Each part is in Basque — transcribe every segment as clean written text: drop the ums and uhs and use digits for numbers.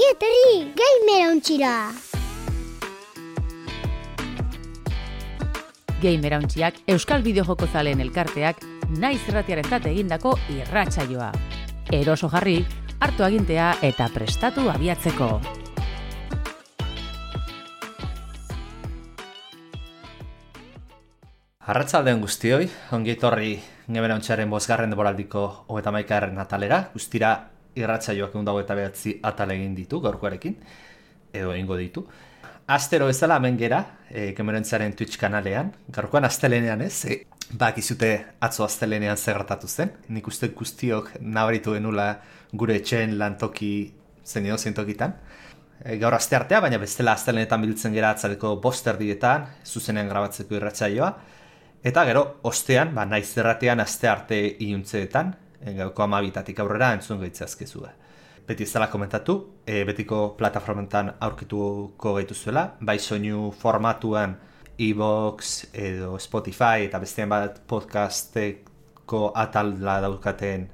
Ongi etorri, Gamerauntxira! Gamerauntxiak Euskal Bideojoko zaleen elkarteak naiz irratiarentzat egindako irratsaioa. Eroso jarri, hartu agintea eta prestatu abiatzeko. Arratsaldeon guztioi, ongi etorri Gamerauntxaren 5. denboraldiko 31. atalera, guztira irratsaioak 129 atal egin ditu gaurkoarekin, edo egingo ditu. Astero bezala hemen gera, Gamerauntxaren Twitch kanalean, gaurkoan astelenean ez, bakizute atzo astelenean zer gertatu zen, nik uste guztiok nabaritu genula gure etxeen lantoki zen edo zentokitan. Gaur asteartea, baina bestela astelenetan biltzen gera atzaleko 5 erdietan, zuzenean grabatzeko irratsaioa. Eta gero, ostean, naiz irratian astearte iluntzeetan, gauko 12 aurrera entzun gaitzazkezue. Beti ez dela komentatu, betiko plataformentan aurkituko gaituzuela, bai soinu formatuan iVoox edo Spotify eta bestean bat podcasteko atala daukaten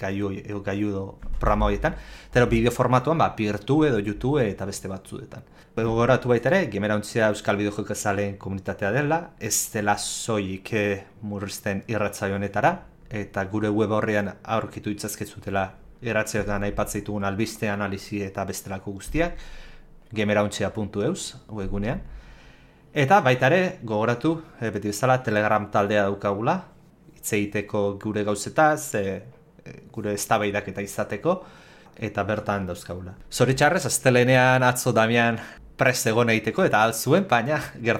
gaiudo programa horietan, eta bideo formatuan Pirtu edo YouTube eta beste batzuetan. Gogoratu baita ere, Gamerauntxia Euskal Bideojoko zaleen komunitatea dela, ez dela soilik murrizten irratsaio honetara, eta gure web horrean aurkitu itzazkezutela irratsaioetan aipatzen albiste, analizi eta bestelako guztiak, gamerauntxia.eus webgunean. Eta baita ere, gogoratu, beti bezala, Telegram taldea daukagula, hitz egiteko gure gauzetaz, gure eztabaidak eta izateko, eta bertan dauzkagula. Zoritxarrez, astelenean atzo Damian prest egon egiteko, eta altzuen, baina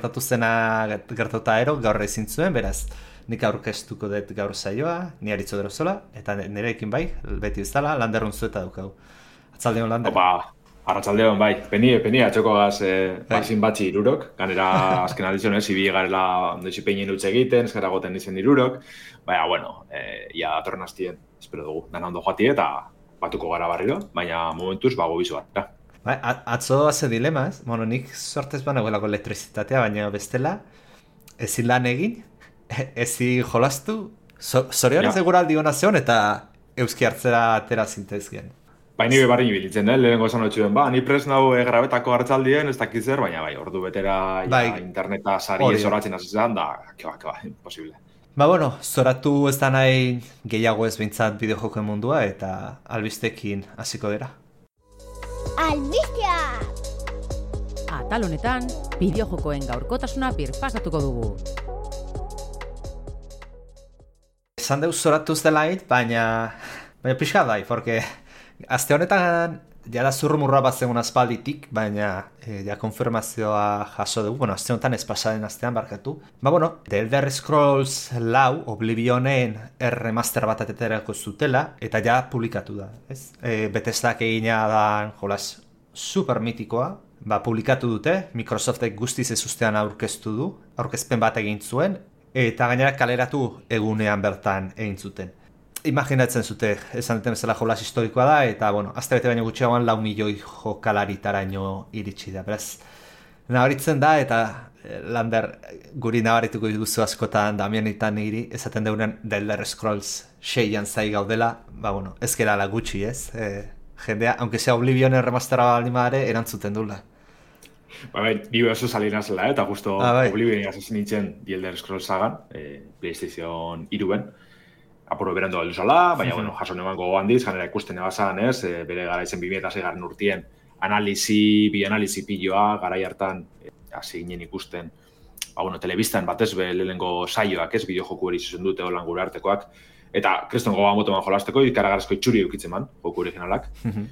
gertatuta ero gaur ezin zuen, beraz, nik aurkeztuko dut gaur saioa, ni Aritxo Derozola, eta nirekin bai, beti bezala, Landerrun zueta daukagu. Atzaldeon, Lander. Opa, arratsaldeon bai, peni atxoko gaz bazin batzi irurok, ganera azken aldizionez, ibi garela desipeinen utz egiten, eskara goten izen irurok, baina, bueno, ia datorren hastien, espero dugu, dana ondo joatie eta batuko gara barriro, baina momentuz gobizu gara. Bai, atzo haze dilema, ez? Bueno, nik sortez banagoelako elektrizitatea, baina bestela, ezin lan egin, ezin jolastu, zorionez eguraldi hona zeon eta euski hartzera atera zintezgen. Baina barri bilitzen, lehenengo esan hotxuen, ni prest nau grabetako hartzaldien, ez dakit zer, baina ordu betera interneta sari zoratzen azizan, da, keba, imposible. Bueno, zoratu ez da nahi gehiago ez behintzat bideojokoen mundua eta albistekin hasiko dira. Albistea! Atal honetan, bideojokoen gaurkotasuna birpasatuko dugu. Esan deuz zoratu ez dela baina pixka dai, porque aste honetan jada zurrumurra bat zegoen aspalditik, baina konfirmazioa jaso dugu, aste honetan ez pasaden astean barkatu. The Elder Scrolls 4 Oblivionen remaster bat ateterako zutela, eta ja publikatu da, ez? Bethesdak egina da jolas super mitikoa, publikatu dute, Microsoftek guztiz ezustean aurkezpen bat egin zuen, eta gainera kaleratu egunean bertan egin zuten. Imaginatzen zute, esan duten bezala jolas historikoa da, eta, azte bete baino gutxiagoan 4 milioi jokalaritaraino iritsi da. Beraz, nabaritzen da, eta Lander guri nabarituko duzu askotan Damianitan niri, esaten deunen The Elder Scrolls 6an zai gaudela, ez gerala gutxi, ez? Jendea, aunque sea Oblivionen remastera balimare, erantzuten dula. Ni oso salina zela, eta justo Oblivionen asesin nintzen The Elder Scrolls sagan, PlayStation 3-ben, apuro berandu galdu zala, baina, jaso nemango handiz, janera ikusten ebazan, ez, bere garaizen 2006 urtien bi-analizi piloa, garai hartan, hasi ginen ikusten, telebistan batez lehenengo saioak, ez, bideojoku hori zuzen dute holan gure artekoak, eta kriston gogoan botoman jolasteko, ikaragarrizko itxuri eukitzen man, joku originalak,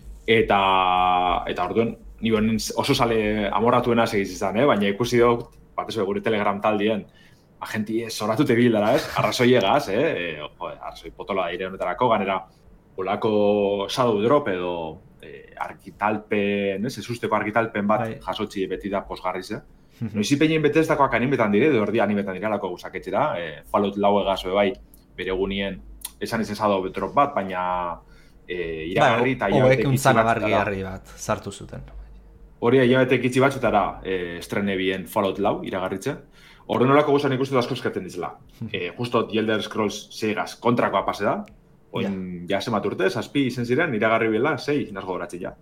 eta orduan, ni oso sale amoratuena segiz izan, baina ikusi dut, batez gure Telegram taldien, agenti zoratute bildara, ez? Arrazoiegaz, arrazoi potola da ire honetarako, ganera olako shadow drop edo argitalpen, ez usteko argitalpen bat jasotzi beti da posgarriz, Noizipeinen Bethesdakoak animetan dire, edo erdi animetan diralako guzaketxera, Fallout 4 egazo bai, bere egunien esan izen shadow drop bat, baina iragarri eta hilabete kitzi bat sartu zuten. Hori hilabete kitzi batzutara estrene bien Fallout 4 iragarritze. Horren olako guzan ikustu da asko eskaten dizela. Justo The Elder Scrolls 6 kontrakoa pase da, Oin, ja zemat urte, 7 izen ziren, iragarri bela, 6, nazgo horatzi ja.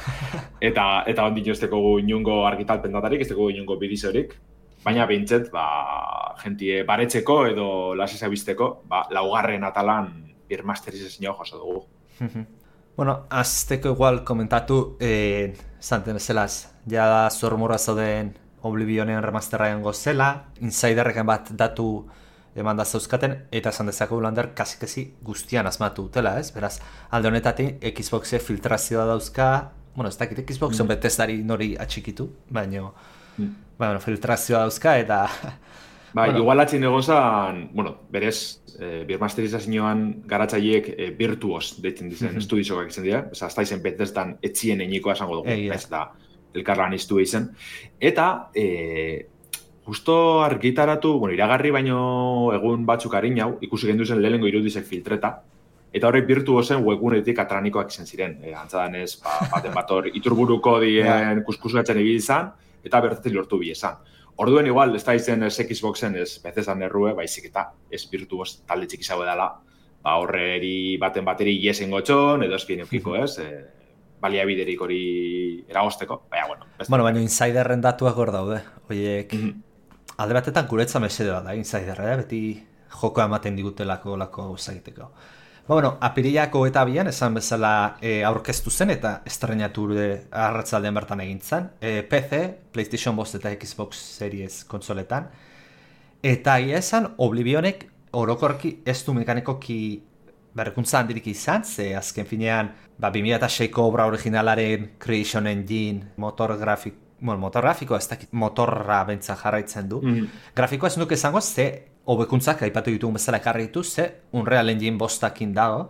eta ondin jozteko inungo argitalpen datarik, ez teko inungo bidizorik, baina behintzet, jentie baretzeko edo lasesa bizteko, laugarren atalan birmasterizazioa jaso dugu. Bueno, azteko igual komentatu, zanten bezalaz, ja da zormura zauden Oblivionen remasterra jango zela, Insiderreken bat datu eman da zauzkaten, eta esan dezako Lander kasi guztian asmatu dutela, ez? Beraz, alde honetatik, Xboxe filtrazioa dauzka, bueno, ez dakit Xboxen Bethesdari nori atxikitu, baina filtrazioa dauzka, eta... Igual atxin egon zan, berez, birmasterizazioan garatzaileek virtuos deitzen dizen estudizoak izan dira, ez da izen Bethesdan etxien einiko esango dugu, ez da elkarlan iztu izen. Eta, justo argitaratu, iragarri baino egun batzuk harinau, ikusi gendu zen lehenengo irudizek filtreta, eta horrek virtuosen webgunetik atranikoak izan ziren. Antzadanez, baten bator iturburuko dien kuskusatzen ibili izan, eta bertatik lortu bi esan. Orduen igual, ez da izen ez Xboxen ez Bethesdan errue, baizik eta ez virtuoz talde txiki zago dela, horreri baten bateri iesen gotxon, edo espien eukiko ez, baliabiderik hori eragozteko, baina Insiderren datuak hor daude, oiek, alde batetan guretza mesede bat da, Insiderra, beti joko ematen digutelako lako zaiteko. Apirilako eta bian, esan bezala aurkeztu zen eta estrenatu arratzaldean bertan egin zen, PC, PlayStation 5 eta Xbox Series konsoletan, eta esan Oblivionek orokorki ez du mekanikoki berrikuntza handirik izan, ze azken finean 2006ko obra originalaren Creation Engine, motor grafikoa ez dakit motorra bentsa jarraitzen du. Grafikoa ez duk esango, ze hobekuntzak aipatu ditugun bezala ekarri ditu, ze Unreal Engine 5 dago.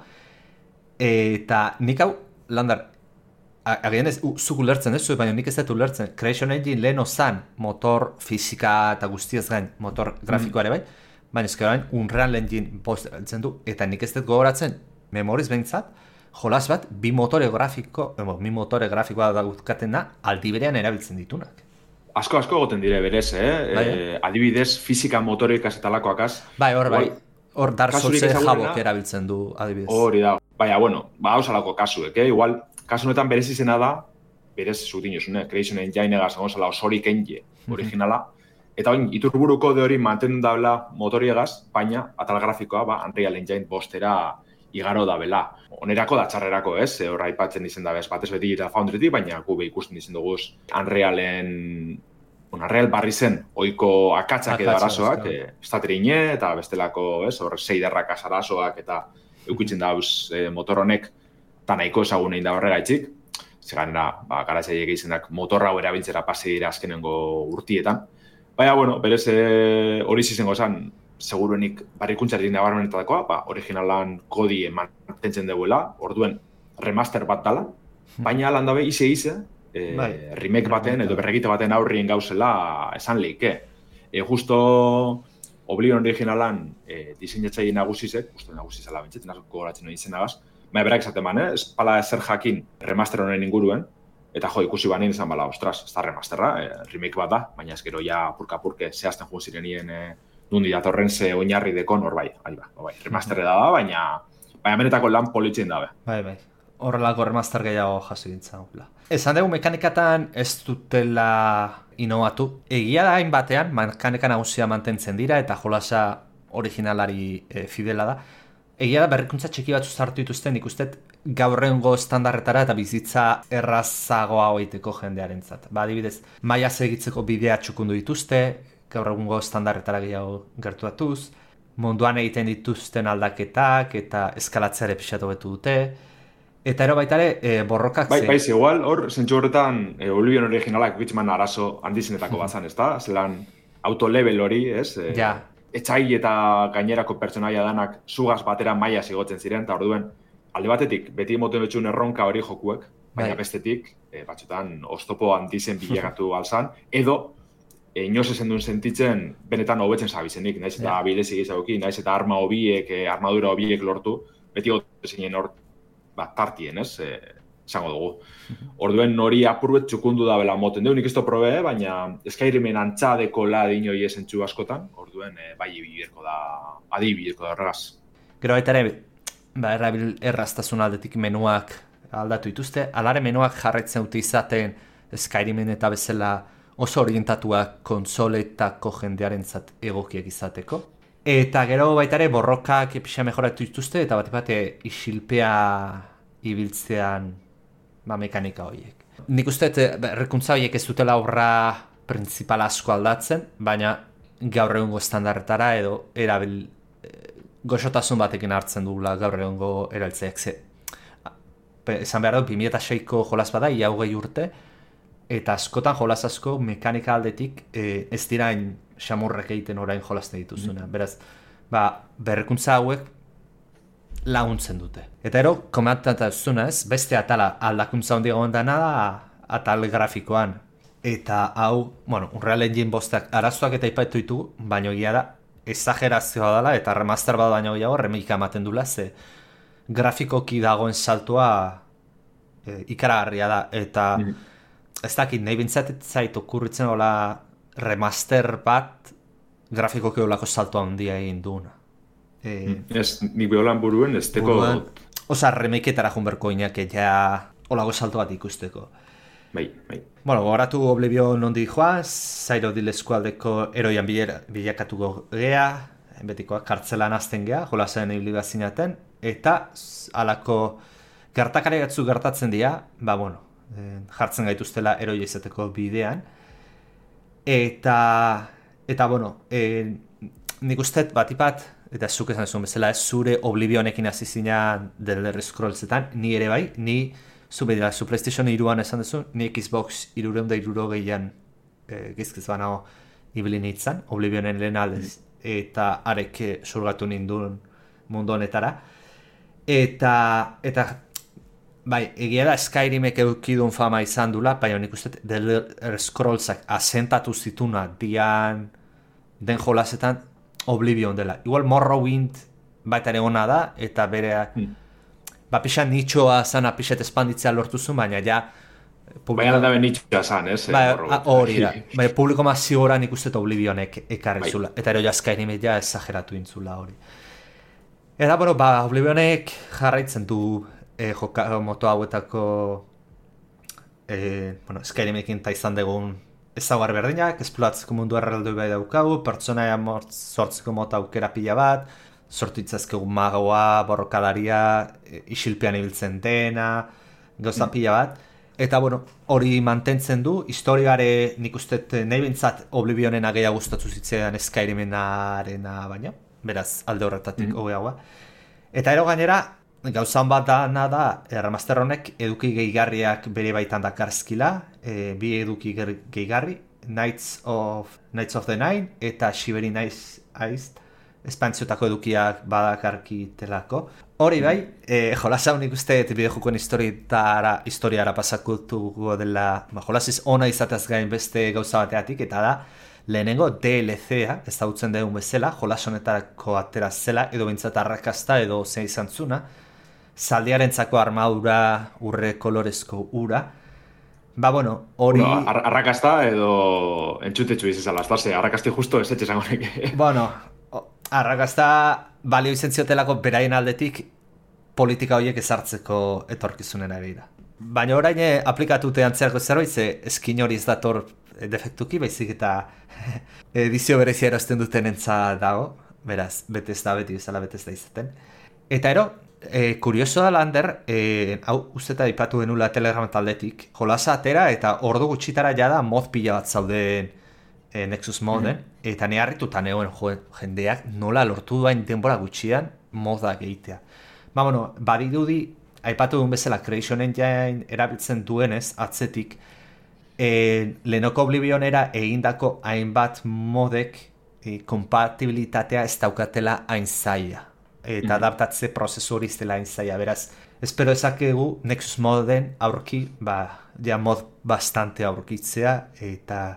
Eta nik hau, Lander, agian ez, zuk ulertzen ez, baina nik ez dut ulertzen. Creation Engine lehen ozan motor fizika eta guztiez gain motor grafikoa ere bai, baina ezkerain Unreal Engine 5 erabiltzen du, eta nik ez dut gogoratzen, memoriz behintzat, jolas bat, bi motore grafikoa da guzkaten da, aldi berean erabiltzen ditunak. Asko egoten dire berez, adibidez, fizika motorik azetalakoak az. Hor Dark Souls jabok erabiltzen du, adibidez. Hori da, hau salako kasuek, igual, kasu honetan berez izena da, berez zutin jozune, Creation Engine egaz, osorik engine originala, eta oin, iturburuko de hori mantendu dabela motoriegaz, baina atal grafikoa, Unreal Engine 5 igaro da bela. Onerako da txarrerako, ez? Horra aipatzen izen da bez, batez beti eta Foundrytik, baina gube ikusten izen duguz Unreal barri zen oiko akatzak edo arazoak, estaterine eta bestelako, ez? Hor seiderrak arazoak eta eukitzen dauz motor honek eta nahiko ezagun egin da horregaitzik. Zeganera, garatzaileek izenak motorra hau erabiltzera pase dira azkenengo urtietan. Baina, berez hori izango zen, seguruenik barrikuntzarekin nabarmenetakoa, originalan kodi mantentzen duela, orduen remaster bat dala, baina lan dabe ize, remake baten edo berregite baten aurrien gauzela esan leike. Justo Oblivion originalan diseinatzaile nagusizek, justo nagusizela bentsetzen, asko gogoratzen hori izenagaz, baina berak esaten ez pala ezer jakin remaster honen inguruen, eta ikusi banein izan bala, ostras, ez da remasterra, remake bat da, baina ez gero ja purka-purke zehazten joan zirenien nundi datorren ze oinarri dekon hor bai, remasterre da, baina benetako lan politzen dabe. Bai, horrelako remaster gehiago jaso gintzen. Esan dugu mekanikatan ez dutela inovatu. Egia da hainbatean, mekanika nagusia mantentzen dira eta jolasa originalari fidela da. Egia da berrikuntza txiki batzu sartu dituzten ikustet gaurrengo standarretara eta bizitza errazagoa hoiteko jendearentzat. Adibidez, maila segitzeko bidea txukundu dituzte, gaur egungo standarretara gehiago gertuatuz, munduan egiten dituzten aldaketak eta eskalatzeare pixatu betu dute, eta ero baita ere borrokak zen. Baiz, igual, hor, zentsu horretan, Oblivion originalak gitzeman arazo handizenetako bazan, ez da? Zelan, auto-level hori, ez? Etxai eta gainerako pertsonaia danak zugaz batera maila zigotzen ziren, eta orduen, alde batetik, beti emoten betxun erronka hori jokuek, baina bestetik, batzutan, oztopo handizen bilegatu alzan, edo, inoz ezen duen sentitzen benetan hobetzen zabizenik, naiz eta abilezi gizagoki, naiz eta armadura hobiek lortu, beti gote zinen hor tartien, ez? Esango dugu. Orduen hori apurbet txukundu da bela moten dugu, nik ez probe, baina Skyrimen antxadeko la dinoi esentzu askotan, orduen bai ibilerko da horregaz. Gero baita ere, erabil erraztasun aldetik menuak aldatu dituzte, alare menuak jarraitzen dute izaten Skyrimen eta bezala oso orientatuak konsoletako jendearentzat egokiak izateko. Eta gero baita ere borrokak pixa mejoratu dituzte eta bat isilpea ibiltzean mekanika horiek. Nik uste berrikuntza horiek ez dutela obra printzipal asko aldatzen, baina gaur egungo estandarretara edo erabil goxotasun batekin hartzen dugula gaur egungo erabiltzaileak. Esan behar dut, 2006ko jolas bada, ia 20 urte, eta askotan jolas asko mekanika aldetik ez dirain xamurrek egiten orain jolasten dituzuna. Beraz, berrikuntza hauek laguntzen dute. Eta ero, komentatazuna ez, beste atala aldakuntza hondi egon dena da atal grafikoan. Eta hau, Unreal Engine 5 arazoak eta ipaitu ditugu, baina egia da, exagerazioa dela, eta remaster bat baino gehiago remake ematen dula, ze grafikoki dagoen saltoa ikaragarria da, eta ez dakit, nahi bintzatet zait okurritzen hola remaster bat grafikoki olako saltoa handia egin duena. Ez, nik beholan buruen ez teko... Osa, remakeetara junberko inak ja olako salto bat ikusteko. Bai. Gogoratu Oblivion nondi joa, Zairo Dileskualdeko eroian bilakatuko gea, betikoak kartzelan azten gea, jolazen hibliba zinaten, eta alako gertakari gatzu gertatzen dira, jartzen gaituztela eroi izateko bidean, eta nik usteet batipat, eta zuk esan zuen bezala, zure Oblivionekin hasi zinean The Elder Scrollsetan, ni ere bai, ni zu PlayStation 3an esan duzu, ni Xbox 360an gizkiz banago ibili nintzen, Oblivionen lehen aldez, eta arek surgatu ninduen mundu honetara. Eta bai, egia da Skyrimek eukidun fama izan dula, baina nik uste The Elder Scrollsak asentatu zituna den jolasetan Oblivion dela. Igual Morrowind baita ere ona da, eta bere pixan nitxoa zana pixet espanditzea lortu zuen, baina ja... Baina da ben nitxoa zan, ez? Hori da. Baina publiko mazigora nik uste Oblivionek ekarri zula. Eta ero ja Skyrimek ja exageratu intzula hori. Eta, Oblivionek jarraitzen du moto hauetako Skyrimekin ta izan dugun ezaguar berdinak, esploratzeko mundu erraldoi bai daukagu, pertsonaia sortzeko mota aukera pila bat, sortu itzazkegu magoa, borrokalaria, isilpean ibiltzen dena, gauza pila bat. Eta, hori mantentzen du, historiare nik uste nahi bintzat Oblivionena gehiago gustatu zitzean Skyrimenarena baina, beraz alde horretatik hogeagoa. Eta ero gainera, gauzan bat da, remaster honek eduki gehigarriak bere baitan dakarskila, bi eduki gehigarri, Knights of the Nine eta Shivering Ice espantziotako edukiak badakarkitelako. Hori bai, jolasa honik uste bideojokoen historiara pasakutuko dela, jolasiz ona izateaz gain beste gauza bateatik, eta da, lehenengo DLC-a, ez dautzen dugun bezala, jolas honetarako atera zela, edo bintzat arrakasta edo zein izan zuna, zaldiarentzako armadura, urre kolorezko ura. Hori... Arrakasta edo entzutetxu izazala, arrakasti justo ez etxesan honek. Arrakasta balio izan ziotelako beraien aldetik politika horiek ezartzeko etorkizunen abira. Baina orain aplikatute antzerako zerbait, ze eskin hori ez dator defektuki, baizik eta edizio berezia erosten duten entza dago, beraz, betez da beti bezala betez da izaten. Eta ero, kurioso da lander, hau usteta ipatu genula Telegram taldetik, jolasa atera eta ordu gutxitara jada mod pila bat zauden Nexus moden, eta ne harrituta negoen jendeak nola lortu duain denbora gutxian modak egitea. Badirudi, aipatu duen bezala Creation Engine erabiltzen duenez, atzetik, lehenoko Oblivionera egindako hainbat modek kompatibilitatea ez daukatela hain zaila. Eta adaptatze prozesu hori zela hain zaila. Beraz, espero ezakegu Nexus moden aurki, mod bastante aurkitzea, eta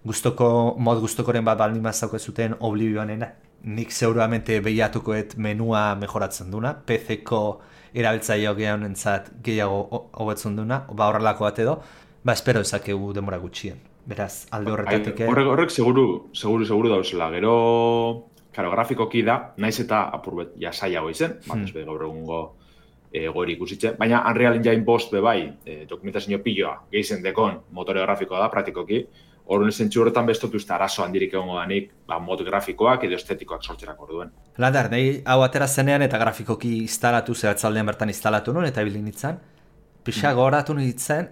mod gustokoren bat baldin mazauko zuten Oblivionena. Nik seguramente behiatukoet menua mejoratzen duna, PC-ko erabiltzaile gehiago hobetzen duna, horrelako bat edo, espero ezakegu demora gutxien. Beraz, alde horretatik... Horrek seguru dauzela. Gero Karo, grafikoki da, naiz eta apurbet jasaiago izen, batez be gaur egungo goeri ikusitzen, baina Unreal Engine 5 bai, dokumentazio piloa gehizen dekon motore grafikoa da, praktikoki, horren zentzu horretan bestotu izta arazo handirik egongo danik, mod grafikoak edo estetikoak sortzerak orduen. Lander, nahi hau atera zenean eta grafikoki instalatu, zehatzaldean bertan instalatu nuen eta bilin nintzen, pixa goratu nintzen,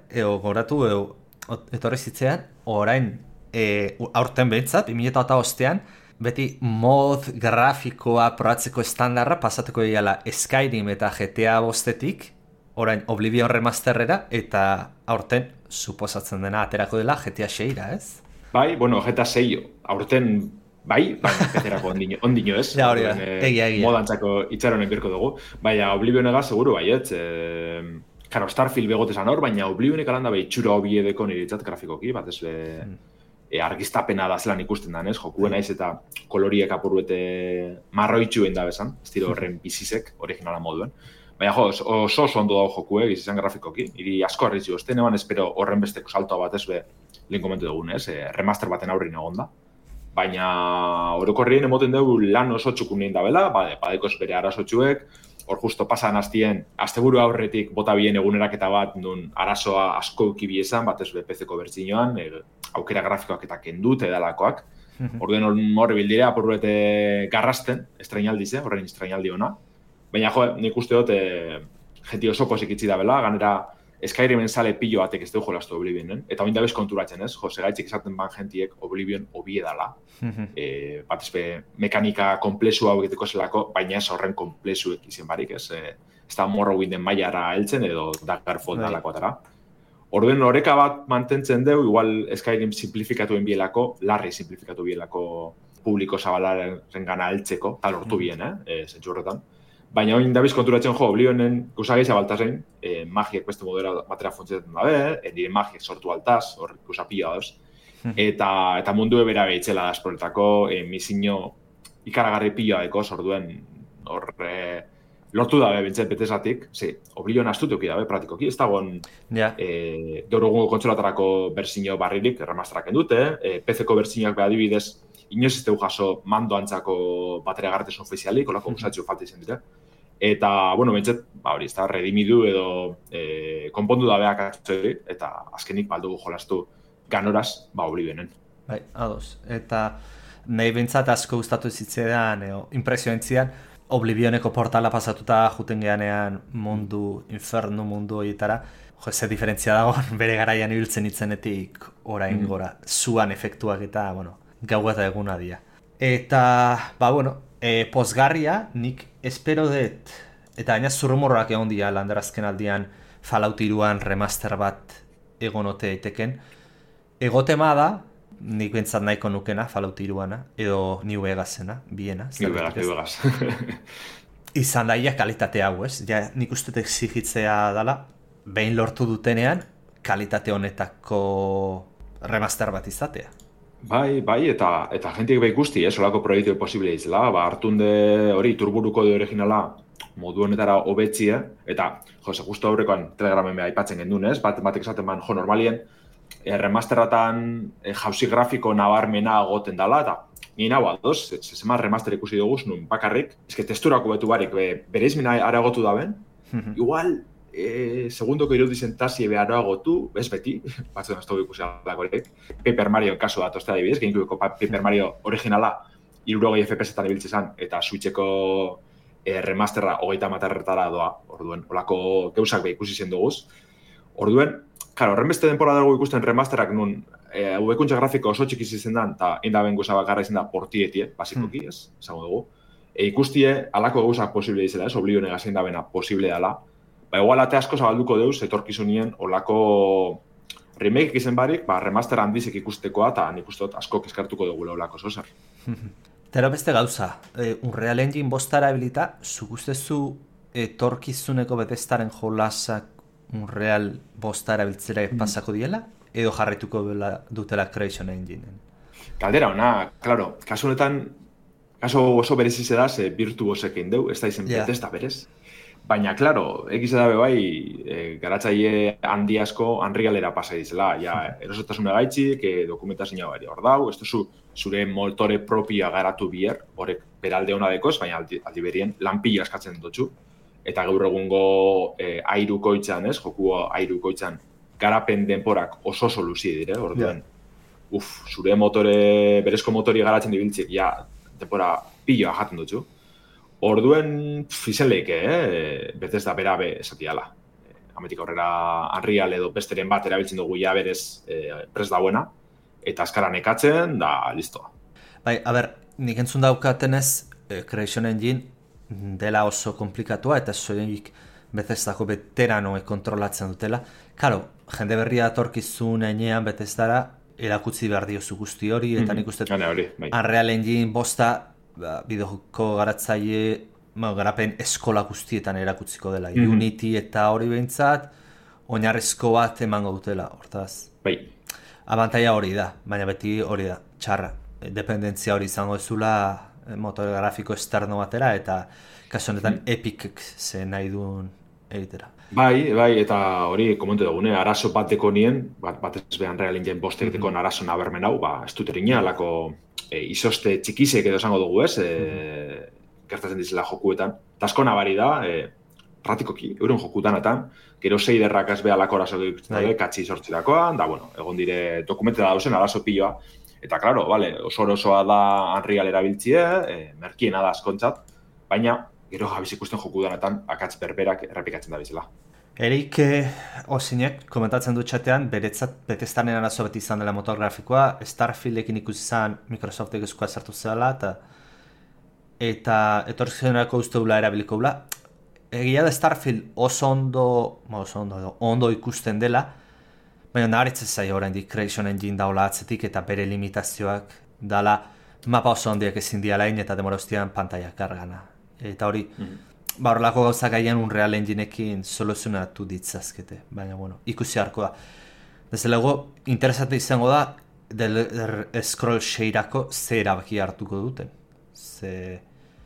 etorri zitzean, orain aurten behintzat, 2008an, beti mod grafikoa probatzeko estandarra pasatuko egala Skyrim eta GTA 5-etik, orain Oblivion remasterrera, eta aurten suposatzen dena aterako dela GTA 6-ra, ez? Bai, bueno, GTA 6 aurten bai, baina GTArako ondino ez. Ja, hori da, egia. Modantzako itxaronen birko dugu. Baina Oblivionega seguru baiet, karo, Starfield begotezan hor, baina Oblivionek alanda bai txura hobiedeko niritzat grafikoki, bat ez argiztapena da zelan ikusten da, ez? Jokuen naiz eta koloriek apurbete marroitxuen da bezan, ez dira horren bizizek, originala moduen. Baina oso ondo dago jokue, gizizan grafikoki, hiri asko arritzio, ez denean espero horren besteko saltoa bat ez lehen komentu dugun, ez? Remaster baten aurrin egon da. Baina orokorrien emoten dugu lan oso txukun nien da bela, badeko bere arazotxuek, hor justo pasan hastien, asteburu aurretik bota bien eguneraketa bat, nun arazoa asko kibiezan, bat ez PC-ko bertzinoan, aukera grafikoak eta kendut edalakoak. Orden horri bildire, apurbete garrasten, estrainaldi ze, horren estrainaldi ona. Baina nik uste dut jenti oso posik itzi da bela, ganera Skyrimen sale pilo batek ez dugu jolastu Oblivionen, eta oin dabez konturatzen ez, segaitzik esaten ban jentiek Oblivion hobie dala. Bat ezpe mekanika komplexua hau egiteko zelako, baina ez horren komplexuek izen barik, ez? Ez da Morrowinden mailara heltzen edo Daggerfall dalakoatara. Orduen horeka bat mantentzen dugu, igual Skyrim simplifikatuen bielako, larri simplifikatu bielako publiko zabalaren gana heltzeko, tal hortu bien, zentzu horretan. Baina oin dabiz konturatzen Oblivionen guzagei zabaltazen, magiek beste modera batera funtzetan dabe, nire magiek sortu altaz, hor guzapila dauz. Eta mundu ebera behitzela da esploretako, misiño ikaragarri pila deko, orduen hor lortu dabe bintzet betezatik, Oblivion astutuki dabe praktikoki, ez dagoen gaur egungo kontsolatarako berziño barririk remasterak endute, PC-ko berziñoak beha adibidez, inoz ez dugu jaso mando antzako bateria gartesun ofizialik, olako gusatxo falta izan dira. Eta, bueno, bentzet, hori, ez da, redimidu edo konpondu da beak atzori, eta azkenik baldugu jolastu ganoraz, Oblivionen. Bai, ados. Eta nahi bentzat asko gustatu zitzean, impresio entzian, Oblivioneko portala pasatuta juten geanean mundu, infernu mundu horietara, ze diferentzia dago, bere garaian ibiltzen itzenetik orain gora, zuan efektuak eta, bueno, gau eta eguna dira. Eta, pozgarria, nik espero dut, eta gaina zurrumorrak egon dira landarazken aldian Fallout 3an remaster bat egonote daiteken. Egotema da, nik bentsat nahiko nukena Fallout 3ana, edo New Vegasena, biena. New Vegas. Izan daia kalitate hau, ez? Ja, nik uste exigitzea dela, behin lortu dutenean, kalitate honetako remaster bat izatea. Bai, eta jentiek bai ikusti, solako proiektu posible izela, hartunde hori turburuko de originala modu honetara hobetzie, eta, justo aurrekoan Telegramen beha aipatzen gendun, ez? Batek esaten ban, normalien, remasterratan jauzi grafiko nabarmena agoten dela, eta nien hau adoz, zema remaster ikusi dugu, nun bakarrik, testurako betu barik, bere izmina aragotu daben, igual, segundoko irudizen tasie beharagotu, ez beti, batzen azto ikusi alakorek, Paper Mario kasu bat ostea dibidez, geinkueko Paper Mario originala 60 FPS-etan ibiltzezan, eta Switcheko remasterra 30 doa, orduen, olako geusak beha ikusi zen duguz. Orduen, horren beste denpora dugu ikusten remasterak nun, hobekuntza grafiko oso txikiz izen dan, eta indaben guza bakarra izen da portietie, basikoki, ez, esango dugu. Ikustie, alako gauzak posible izela, ez, Oblivionega zein dabena posible dela. Igual ate asko zabalduko deuz, etorkizunien olako remake izen barik, remaster handizek ikustekoa, eta nik uste dut asko eskartuko dugu olako zozer. Tero beste gauza, Unreal Engine 5 erabilita, zuguztezu etorkizuneko Bethesdaren jolasak Unreal 5 erabiltzera pasako diela, edo jarraituko dutela Creation Engine? Kaldera ona, klaro, kasu honetan, kaso oso berezize da, virtuosekin deu, ez da izen Bethesda berez. Baina, klaro, egiz edabe bai, garatzaile handi asko Unrealera pasa dizela. Erosotasuna gaitzik, dokumentazioa bari hor dau, ez duzu zure motore propioa garatu bier, horrek beralde hona dekoz, baina aldi berien lanpila eskatzen dutxu. Eta gaur egungo airukoitzan, joku airukoitzan, garapen denporak oso luzi dire, orduen. Zure berezko motori garatzen dibiltzik, denpora piloa jaten dutxu. Orduen, izen lehike, betez da berabe esatiala. Ametik aurrera Unreal edo besteren bat erabiltzen dugu berez prest dauena, eta azkara nekatzen, da listo. Bai, nik entzun daukatenez, Creation Engine dela oso komplikatua, eta soilik Bethesdako veteranoek kontrolatzen dutela. Karo, jende berria atorkizun enean Bethesdara, erakutzi behar diozu guzti hori, eta nik uste Unreal Engine bosta, bideojoko garatzaile, garapen eskola guztietan erakutziko dela. Unity eta hori behintzat, oinarrizko bat emango dutela, hortaz. Bai. Abantaia hori da, baina beti hori da, txarra. Dependentzia hori izango ezula motor grafiko esterno batera, eta kasu honetan Epic ze nahi duen egitera. Bai, eta hori komentu dugune, arazo bat deko nien, bat ez behan Unreal Engine bostek deko arazo nabermen hau, ez dut erina, alako izoste txikizek edo esango dugu ez, gertatzen dizela jokuetan. Tasko nabari da, ratikoki, euren jokuetanetan, gero zeiderrak ez behalako arazo katxi sortzirakoan, da, egon dire dokumentera dauzen arazo piloa. Eta, klaro, oso-osoa da Unreal erabiltzie, merkiena da askontzat, baina gero jabiz ikusten jokuetanetan akatz berberak errepikatzen da bizela. Erik Osinek komentatzen du txatean, beretzat Bethesdanen arazo beti izan dela motor grafikoa, Starfieldekin ikusi izan Microsoftek eskua sartu zela, eta etorkizunerako uste dula erabiliko dula. Egia da Starfield oso ondo ikusten dela, baina naharitzen zaio oraindik Creation Engine daula atzetik eta bere limitazioak dala mapa oso ondiak ezin dialain eta demora ustean pantalla kargana. Eta hori, horrelako gauzak gaian Unreal Engineekin soluzionatu ditzazkete, baina ikusi harko da. Deszelego, interesante izango da, Scroll Shaderako ze erabaki hartuko duten. Ze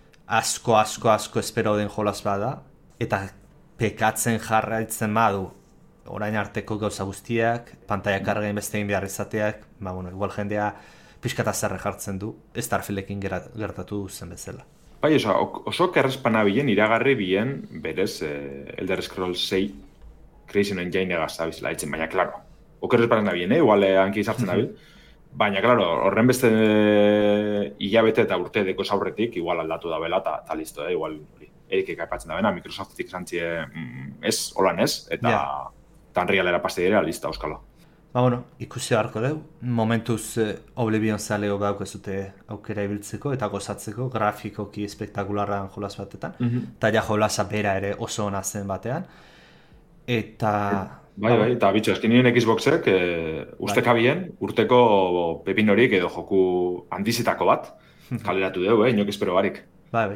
asko espero den jolaz bada, eta pekatzen jarraitzen badu orain arteko gauza guztiak, pantalla kargain bestein behar izateak, igual jendea pixkata zerre jartzen du, Starfieldekin gertatu zen bezala. Bai, oso kerrezpana bilen, iragarri bilen, berez, Elder Scrolls 6 Creation Engine egazta bizela ditzen, baina, klaro, okerrezpana bilen, igual hanki izartzen dabil, baina, klaro, horren beste hilabete eta urte deko zaurretik, igual aldatu da bela, eta listo, igual erikek aipatzen da bena, Microsoftik zantzie ez, holan ez, eta Unrealera paste dira, lista, euskala. Ikusi harko dugu, momentuz Oblivion zaleo dauk ez dute aukera ibiltzeko eta gozatzeko, grafikoki espektakularran jolaz batetan, eta jolaza bera ere oso ona zen batean, eta... Bai, eta bitxo, eskinien Xboxek ustekabien urteko pepin horik edo joku handizitako bat, kaleratu dugu, inok espero barik. Bai.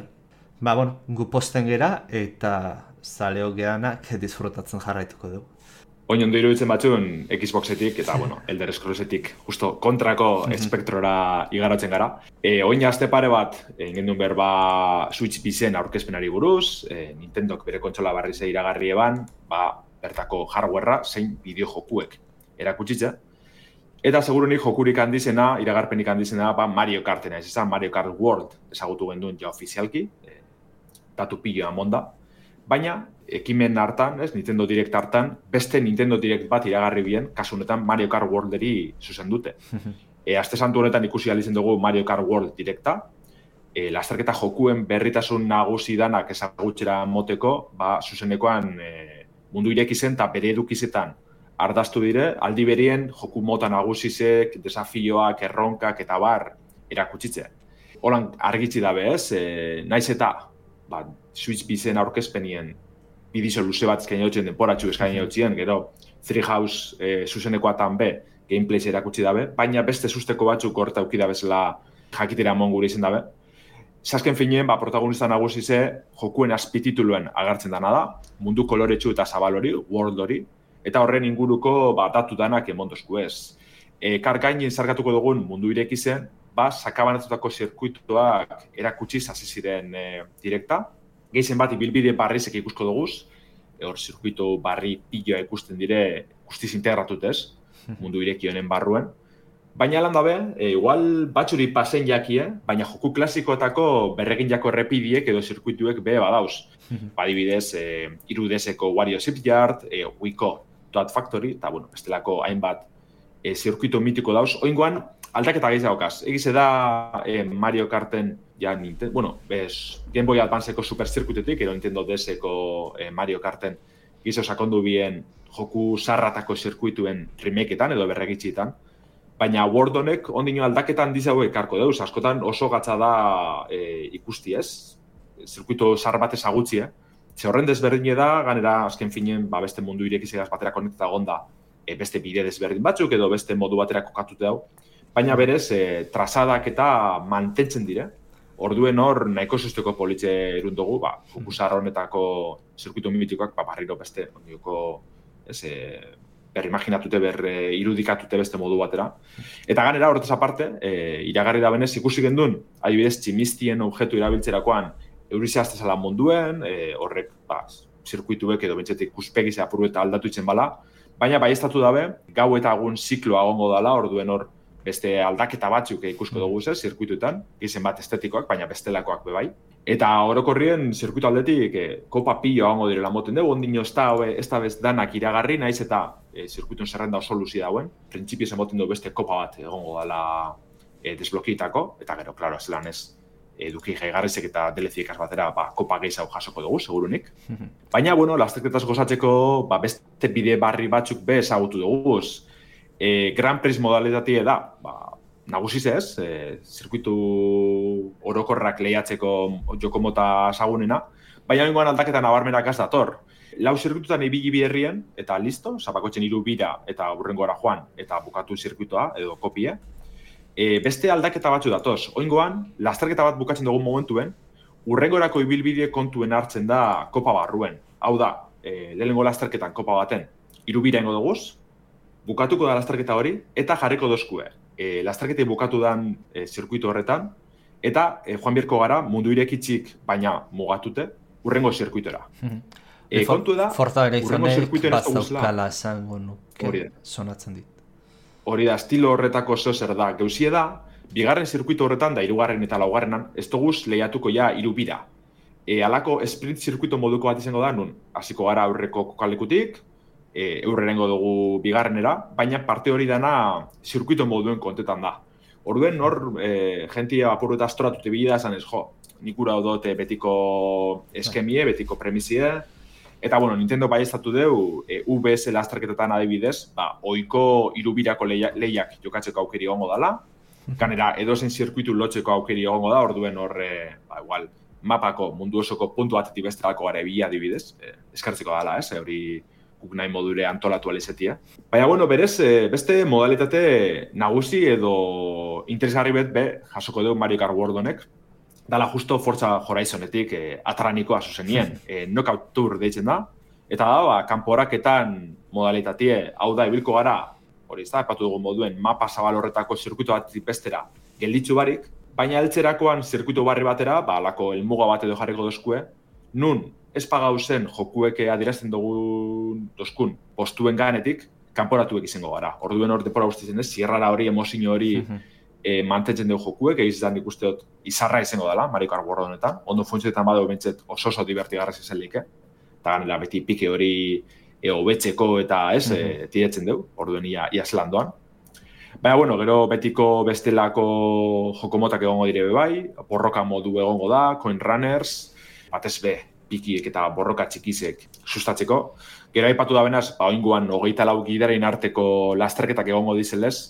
Gu posten gera eta zaleo geanak disfrutatzen jarraituko dugu. Oin ondo iruditzen batzuen Xboxetik eta, Elder Scrollsetik justo kontrako espektrora igarotzen gara. Oin aste pare bat, gendun berba Switch bizen aurkezpenari buruz, Nintendok bere kontsola barri ze iragarri eban, bertako hardwarea zein bideojokuek erakutsitza. Eta segurunik jokurik handizena, iragarpenik handizena, Mario Kartena ez izan, Mario Kart World ezagutu genduen ja ofizialki, datu piloa monda. Baina, ekimen hartan, Nintendo Direct hartan, beste Nintendo Direct bat iragarri bien, kasu honetan Mario Kart Worlderi zuzen dute. Aste santu honetan ikusi alizen dugu Mario Kart World Directa, lasterketa jokuen berritasun nagusi danak ezagutxera moteko, zuzenekoan mundu ireki zen eta bere edukizetan ardaztu dire, aldi berien joku mota nagusizek, desafioak, erronkak eta bar erakutsitzea. Holan argitzi dabe ez, naiz eta Switch bizen aurkezpenien bidizo luze bat eskainotzen, denporatxu eskainotzen, gero Treehouse zuzenekoatan be, gameplays erakutsi dabe, baina beste susteko batzuk horreta aukida bezala jakitera mongure izen dabe. Zasken finien, protagonista nagusize jokuen azpitituluen agertzen dana da, mundu koloretsu eta zabal hori, world hori, eta horren inguruko datu danak emondozku ez. Kargainin zarkatuko dugun mundu ireki zen, sakabanatutako zirkuituak erakutsi hasi ziren direkta. Gehizen bat ibilbide barrizek ikusko duguz, hor zirkuitu barri piloa ikusten dire guztiz integratutez, mundu ireki honen barruen. Baina lan dabe, igual batxuri pasen jakie, baina joku klasikoetako berregin jako errepidiek edo zirkuituek be badauz. Adibidez, 3DSeko Wario Shipyard, Wiko Toad Factory, eta bueno, bestelako hainbat zirkuito mitiko dauz. Oingoan, aldaketa gehiagokaz. Egize da Mario Karten, Game Boy Advanceko Super Zirkuitetik, edo Nintendo DSeko Mario Karten gizo sakondu bien joku sarratako zirkuituen remakeetan edo berregitxietan. Baina Word honek ondino aldaketan dizau ekarko deuz, askotan oso gatza da ikusti ez, zirkuito zar bat ezagutzi, Ze horren desberdine da, ganera azken finen beste mundu irekizegaz batera konekteta gonda beste bide desberdin batzuk edo beste modu batera kokatute hau. Baina berez, trazadak eta mantentzen dire. Orduen hor nahiko susteko politxe erundugu, joku zar honetako zirkuito mitikoak barriro beste, ondioko imaginatute, irudikatute beste modu batera. Eta ganera, horretaz aparte, iragarri da benez ikusi gendun, adibidez, tximistien objektu erabiltzerakoan eurizia aztezala munduen, horrek zirkuituek edo bentsetik ikuspegi apuru eta aldatu itzen bala, baina bai estatu dabe, gau eta egun zikloa gongo dala, orduen hor beste aldaketa batzuk ikusko dugu zirkuituetan, izen bat estetikoak, baina bestelakoak bebai. Eta orokorrien zirkuitu aldetik kopa pilo gongo direla moten dugu, ondino ez da bez danak iragarri, naiz eta zirkuitun zerrenda oso luzi dauen, printzipioz emoten dugu beste kopa bat egongo dela desblokietako, eta gero, klaro, zelan ez eduki jaigarrizek eta deleziekaz batera kopa gehiago jasoko dugu, segurunik. Baina, lasterketaz gozatzeko beste bide barri batzuk be ezagutu dugu. Grand Prix modalitatea da, nagusiz ez, zirkuitu orokorrak lehiatzeko joko mota ezagunena, baina hengoan aldaketa nabarmenak az dator. Lau zirkuitutan ibili bi herrien, eta listo, bakoitzen 3 bira eta hurrengora joan, eta bukatu zirkuitoa edo kopie. Beste aldaketa batzu datoz. Oingoan, lasterketa bat bukatzen dugun momentuen, hurrengorako ibilbide kontuen hartzen da kopa barruen. Hau da, lehenengo lasterketan kopa baten 3 bira ingo duguz, bukatuko da lasterketa hori, eta jarriko dozkue. Lasterketa bukatu dan zirkuito horretan, eta joan birko gara mundu irekitzik baina mugatute, hurrengo zirkuitora. Kontu da, Forza Horizonek bazaukala esango nuke sonatzen dit. Hori da, estilo horretako zer da. Gauzie da, bigarren zirkuito horretan da 3. eta 4. ez duguz lehiatuko ja 3 bira. Halako sprint zirkuito moduko bat izango da, nun, hasiko gara aurreko kokalekutik, eurrengo dugu bigarrenera, baina parte hori dana zirkuito moduen kontetan da. Orduen, hor, jentia apuru eta astoratute bila esan ez, nik ura odote betiko eskemie, betiko premisie, eta, Nintendo bai estatu deu, UBS lasterketetan adibidez, oiko 3 birako lehiak jokatzeko aukeri egongo dala, ganera edozen zirkuitu lotzeko aukeri egongo da, orduen hor, igual, mapako mundu osoko puntu batetik bestelako gara ebila adibidez, eskartzeko dala, hori guk nahi modure antolatu alizetia. Baina, berez, beste modalitate nagusi edo interesgarri jasoko dugu Mario Kart World honek, dala justo Forza Horizonetik atranikoa zuzenien, Knockout Tour deitzen da, eta da, kanporaketan modalitatea, hau da, ibilko gara, hori ez da, epatu dugu moduen, mapa zabal horretako zirkuito bat bestera gelditzu barik, baina eltzerakoan zirkuito barri batera, alako elmuga bat edo jarriko dozkue, nun ez pagauzen jokueke adierazten dozkun postuen ganetik, kanporatuek izango gara. Orduen hor depora guztitzen ez, zierrara hori, emozio hori mantentzen dugu jokuek, egizan ikuste dut izarra izango dela, Mario Kart World honetan. Ondo funtzioetan badu bentzet oso divertigarrez ezelik, eta ganela beti pike hori hobetzeko eta ez, tiretzen dugu, orduen ia zelan doan. Baina, gero betiko bestelako jokomotak egongo dire bai, borroka modu egongo da, Coin Runners, batez be, pikiek eta borroka txikizek sustatzeko. Gero aipatu da benaz, oingoan 24 gidaren arteko lasterketak egongo dizelez,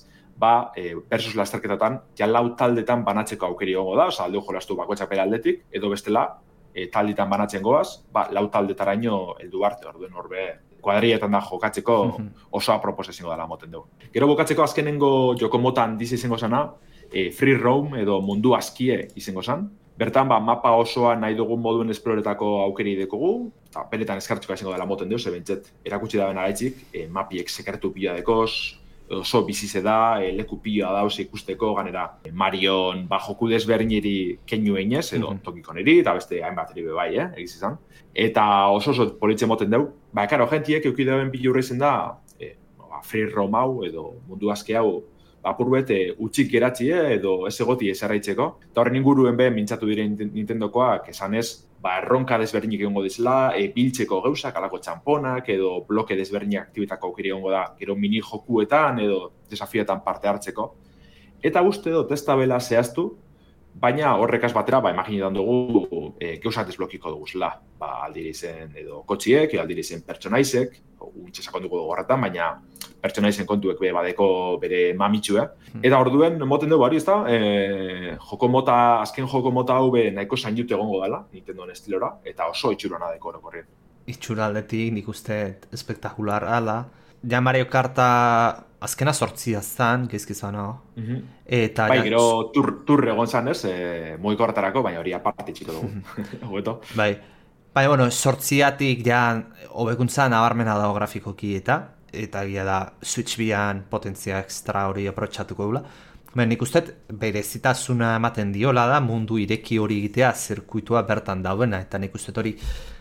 versus lasterketatan, ja 4 taldetan banatzeko aukeri egongo da, aldeu jolastu bakoitzak bere aldetik, edo bestela, taldetan banatzen goaz, 4 taldetaraino heldu arte, orduen horbe, kuadrietan da jokatzeko oso apropos ezingo dela moten dugu. Gero bukatzeko azkenengo jokomotan diz izango zana, free roam edo mundu askie izango zan. Bertan, mapa osoa nahi dugun moduen esploretako aukeri dekogu, eta benetan eskartzeko izango dela moten dugu, zebentset erakutsi da benaraitzik, mapiek sekertu pila dekoz, oso bizize da, leku pila dauz ikusteko, ganera Marion joku desberdineri keinu einez, edo tokiko niri, eta beste hainbat eri bebai, egiz izan. Eta oso politzen moten dugu. Karo, jentiek eukideen bilurra izan da, free roam hau, edo mundu aske hau, apurbet utxik geratzi edo ez egoti ezarraitzeko. Eta horren inguruen behin mintzatu dire Nintendokoak esanez, erronka desberdinik egongo dizela, biltzeko gauzak, alako txamponak, edo bloke desberdinak aktibitako aukeri egongo da, gero mini jokuetan edo desafietan parte hartzeko. Eta uste dut ez tabela zehaztu, baina horrekaz batera, imaginetan dugu, gauzak desblokiko dugu zela. Aldire izen edo kotxiek, aldire izen pertsonaizek, untxesakon dugu dugu horretan, baina pertsonaizen kontuek badeko bere mamitxua. Eta orduen, moten dugu hori, ez da, azken joko mota hau nahiko zainute egongo dela, Nintendoen estilora, eta oso itxurona deko orokorrien. Itxura aldetik nik uste espektakular ala. Ja Mario Karta azkena 8 zan, gizkizana. Eta gero tur egon zan ez, moiko hartarako, baina hori aparte txiko dugu. Bai, bueno, 8tik ja hobekuntza nabarmena dago grafikoki eta gira da Switch bian potentzia extra hori aprotxatuko dula. Nik uste berezitasuna ematen diola da mundu ireki hori egitea zirkuitua bertan dauena, eta nik uste hori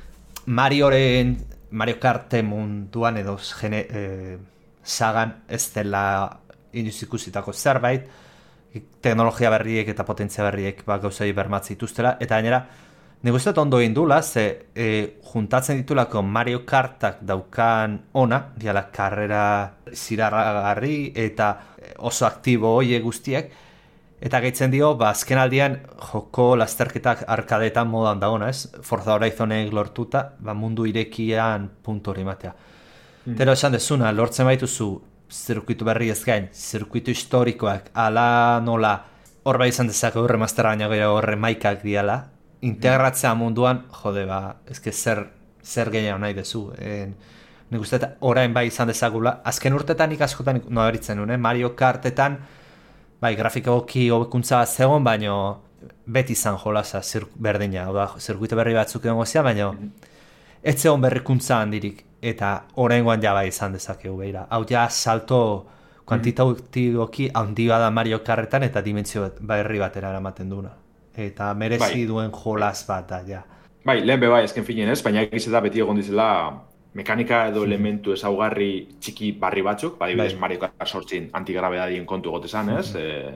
Mario Kart munduan edo sagan ez dela inoiz ikusitako zerbait, teknologia berriek eta potentzia berriek gauzai bermatzen dituztela, eta gainera nik uste ondo indula, ze juntatzen ditulako Mario Kartak daukan ona, diala karrera zirarragarri eta oso aktibo hoiek guztiek, eta gehitzen dio, azken aldian joko lasterketak arkadeetan modan dagoena, ez? Forza Horizonek lortuta, mundu irekian puntu hori matea. Pero esan dezuna, lortzen baituzu zirkuitu berri ez gain, zirkuitu historikoak, ala nola, horba izan dezako horre masterra baina gero horre maikak diala, integratzea munduan, jode, ezke zer gehiago nahi dezu. Nik uste orain bai izan dezagula, azken urtetan ikaskotan noberitzen nuen, Mario Kartetan, grafikoki hobekuntza bat zegoen, baino beti izan jolasa berdina, zirkuitu berri batzuk egon gozia, baino ez zegoen berrikuntza handirik, eta oraingoan ja bai izan dezakegu behira. Hau ja salto kuantitatiboki handi bada Mario Kartetan eta dimentsio berri batera eramaten duna. Eta merezi duen jolas bat da, ja. Lehen ezken finen ez, baina egiz eta beti egon dizela mekanika edo elementu ezaugarri txiki barri batzuk, badibidez Mario Kart 8 antigrabedadien kontu egotezan, ez?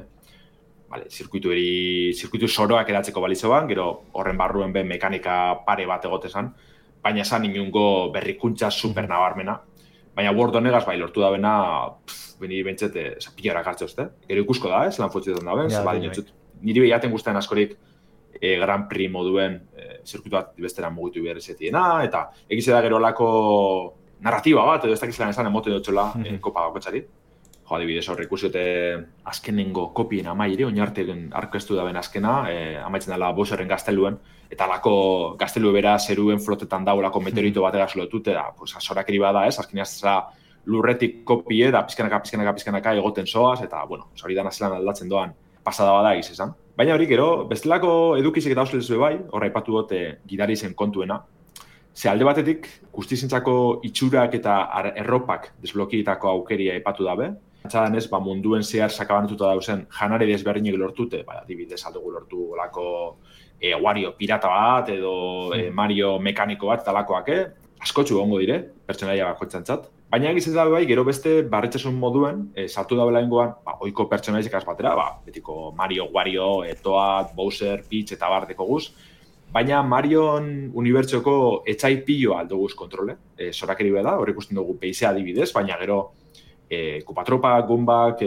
Zirkuitu soroak eratzeko balizoan, gero horren barruen ben mekanika pare bat egotezan, baina esan inungo berrikuntza super nabarmena. Baina Word honegaz lortu da bena, beni bentzet, pilorak hartzozte. Gero ikusko da, lan fotxetan da ben, niri behiaten guztien askorik Grand Prix moduen zirkuitu bat bestera mugitu behar izetiena, eta egize da gero olako narratiba bat, edo ez dakizelan esan emote dutxola kopa bakotxari. Adibidez horre ikusiote azkenengo kopien amaire, oinartegen arkestu da ben azkena, amaitzen dela Bowserren gazteluen, eta alako gaztelu bera zeruen flotetan daulako meteorito bat egaz lotute, da, azorakeri bada ez, azkeneaz lurretik kopie, da pizkanaka egoten zoaz, eta, hori da nazelan aldatzen doan pasada bada egiz esan. Baina hori gero, bestelako edukizek eta auslezu bai, horra ipatu dute gidari zen kontuena, ze alde batetik, guztizentzako itxurak eta erropak desblokietako aukeria ipatu dabe, Txadan ez, munduen zehar sakabanatuta dauzen janare desberdinek lortute, adibidez aldugu lortu olako Wario pirata bat edo Mario mekaniko bat talakoak, askotxu gongo dire, pertsonaia bakoitzantzat. Baina egiz ez da bai, gero beste barretxasun moduen, saltu da belaingoan, oiko pertsonaizek batera, betiko Mario, Wario, Toad, Bowser, Peach eta bardeko guz. Baina Marion unibertsoko etxai piloa aldoguz kontrole, zorakeri beda, hor ikusten dugu peizea adibidez, baina gero Kupatropa, Gumbak,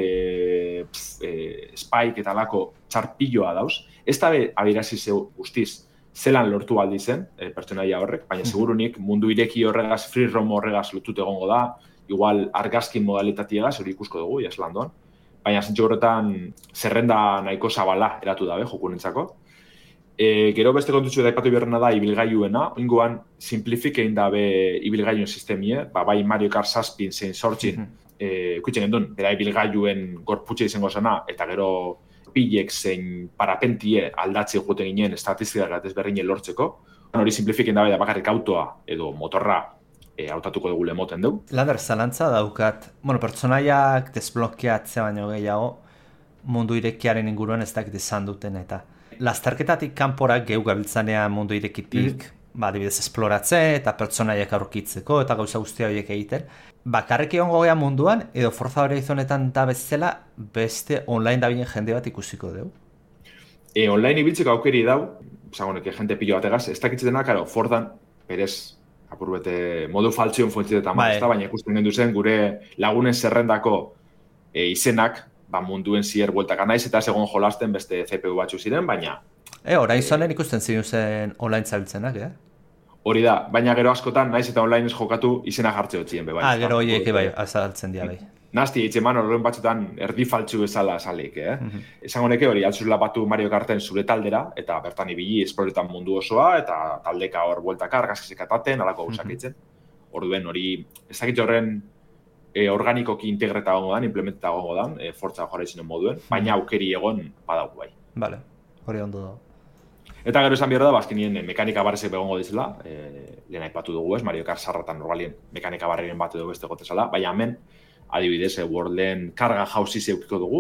Spike eta alako txarpilloa dauz. Ez da abirazi zeu guztiz zelan lortu aldi zen pertsonaia horrek, baina segurunik mundu ireki horregaz, free roam horregaz lotut egongo da, igual argazkin modalitatiegaz hori ikusko dugu, jaslandoan. Baina zentxo horretan zerrenda nahiko zabala eratu dabe jokunentzako. Gero beste kontutxu da ipatu beharrena da ibilgailuena, oingoan simplifikein dabe ibilgailuen sistemie, bai Mario Kart 7 zein 8 ikutzen gendun, bera ibilgailuen gorputxe izango zena, eta gero pilek zein parapentie aldatze guten ginen estatistikak ezberdinen lortzeko. Hori simplifikein dabe da bakarrik autoa edo motorra hautatuko dugu lemoten dugu. Lander, zalantza daukat, pertsonaiak desblokeatzea baino gehiago mundu irekiaren inguruan ez dakit izan duten eta lasterketatik kanpora geu gabiltzanean mundu irekitik, adibidez esploratze eta pertsonaiak aurkitzeko eta gauza guztia horiek egiten. Bakarrik egongo gea munduan, edo Forza Horizonetan da bezala beste online dabilen jende bat ikusiko dugu? Online ibiltzeko aukeri dau, zagoneke jente pilo bategaz, ez dakitzena, karo, Fordan, berez, apurbete, modu faltzion fuentzitetan mazta, baina ikusten gendu zen gure lagunen zerrendako izenak, munduen zier bueltaka naiz, eta segon jolasten beste CPU batzu ziren, baina... Orain zonen ikusten ziren zen online zabiltzenak, Hori da, baina gero askotan, naiz eta online ez jokatu izena jartze hotzien, bai. Gero horiek azaltzen dira, bai. Nasti, itxeman horren batzutan erdi faltzu bezala salik, Esango neke hori, altzuzela batu Mario Karten zure taldera, eta bertan ibili esploretan mundu osoa, eta taldeka hor bueltaka, argazkizik ataten, alako gauzak eitzen. Orduen hori, ezakit horren organikoki integreta gongo dan, implementeta gongo dan, Forza jora izinen moduen, baina aukeri egon badaugu bai. Vale, hori ondo da. Eta gero esan behar da, bazkinien mekanika barrezek begongo dizela, lehen aipatu dugu Mario Kart sarratan normalien mekanika barreren bat edo beste gotezala, baina hemen, adibidez, Worlden karga jauzi zeukiko dugu,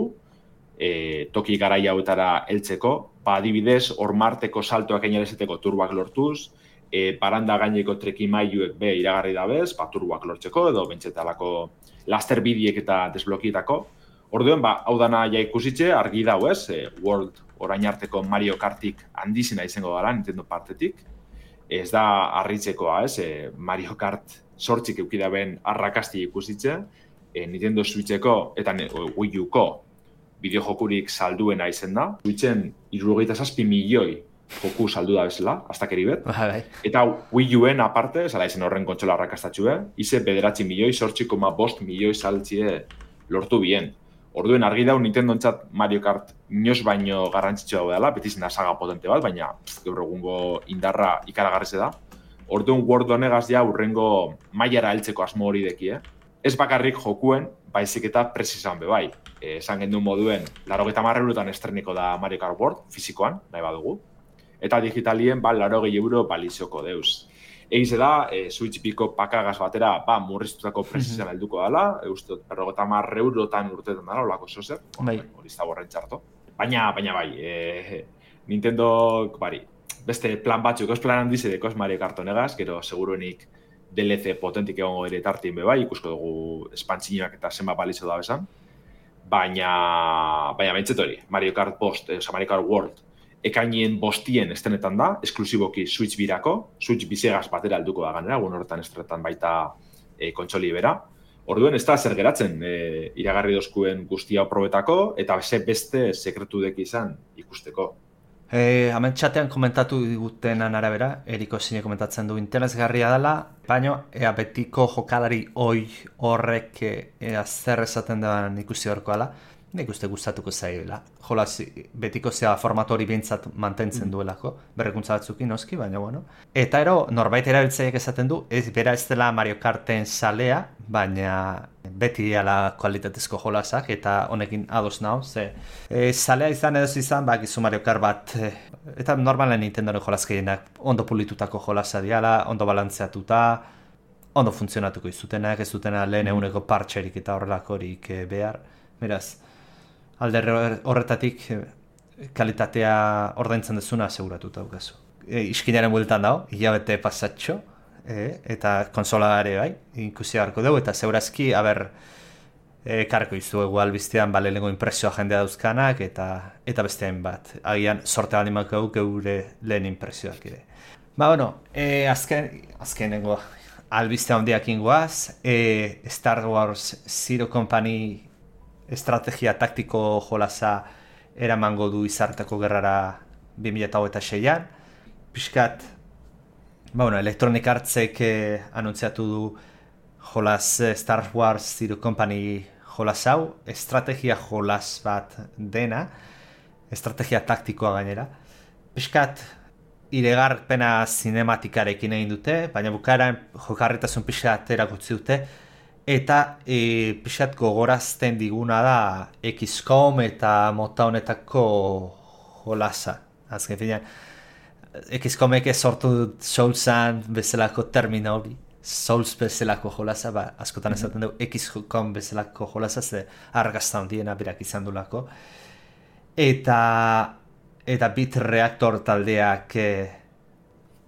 toki garai hauetara heltzeko, adibidez, ormarteko saltoak einarezeteko turbak lortuz, paranda gaineko trekimailuek be iragarri dabez, turbak lortzeko, edo bentsetalako laster bidiek eta desblokietako. Orduen, hau dana ja ikusitxe, argi dau ez, World orain arteko Mario Kartik handizena izango gara, Nintendo partetik. Ez da harritzekoa, ez, Mario Kart 8 eukidaben arrakasti ikusitxe, Nintendo Switcheko eta Wii Uko bideojokurik salduena izen da. Switchen 67 milioi joku saldu da bezala, aztakeri bet. Eta Wii Uen aparte, zala izen horren kontsola arrakastatxue, ize 9 milioi, 8,5 milioi saltzie lortu bien. Orduen argi dau Nintendo entzat Mario Kart inoz baino garrantzitsua dela, beti zen saga potente bat, baina gaur egungo indarra ikaragarrize da. Orduan World honegaz ja urrengo mailara heltzeko asmo hori deki, Ez bakarrik jokuen, baizik eta presizan bebai. Esan genduen moduen, 80 eurotan estreniko da Mario Kart World, fizikoan, nahi badugu. Eta digitalien, 80 euro balizoko deuz. Egize da, Switch piko pakagaz batera, murriztutako presizan helduko dela, eustot, 50 eurotan urtetan dela, olako zozer, hori ez da borren txarto. Baina bai, Nintendo, beste plan batzuk, ez plan handizedeko ez Mario Kart honegaz, gero seguruenik DLC potentik egongo ere tartien bebai, ikusko dugu espantzinoak eta zenbat balizo da bezan. Baina bentzet hori, Mario Kart Mario Kart World, ekainien bostien estenetan da, esklusiboki Switch birako, Switch bizegaz batera alduko da ganera, horretan estretan baita kontsoli bera. Orduen ez da zer geratzen, iragarri dozkuen guztia probetako, eta beste sekretu deki izan ikusteko. Hemen txatean komentatu digutenan arabera, Eriko zine komentatzen du interesgarria dela, baina betiko jokalari horrek zer esaten deban ikusi horko ala, nik uste gustatuko zaila. Jolaz, betiko zea formatu hori behintzat mantentzen duelako, berrekuntza batzukin noski, baina bueno. Eta ero, norbait erabiltzaiek esaten du, ez bera ez dela Mario Karten salea, baina beti diala kualitatezko jolasak, eta honekin ados nao, salea izan edo izan, gizu Mario Kart bat, eta normalen Nintendoren jolazkeienak ondo pulitutako jolasa diala, ondo balantzeatuta, ondo funtzionatuko izutenak, ez dutena lehen eguneko partxerik eta horrelakorik behar. Beraz, alde horretatik kalitatea ordaintzen dezuna aseguratuta daukazu. Iskinaren bueltan dago, hilabete pasatxo, eta konsola ere bai, ikusi harko dugu, eta segurazki, karko izuegu albiztean lehenengo impresioa jendea dauzkanak, eta bestean bat. Agian, sorte baldin gau geure lehen impresioak ere. Azkenengo albiztea hondiak ingoaz, Star Wars Zero Company estrategia taktiko jolasa eramango du izarteko gerrara 2026an. Piskat, Electronic Artsek anuntziatu du jolas Star Wars Zero Company jolas hau, estrategia jolas bat dena, estrategia taktikoa gainera. Piskat, iregarpena zinematikarekin egin dute, baina bukaeran jokarritasun piskat erakutsi dute, eta pixat gogorazten diguna da XCOM eta mota honetako jolasa. Azken finean, XCOMek sortu Soulsan bezalako termina hori, Souls bezalako jolasa, askotan esaten dugu XCOM bezalako jolasa, ze argazta hondiena berak izan dulako. Eta Bit Reactor taldeak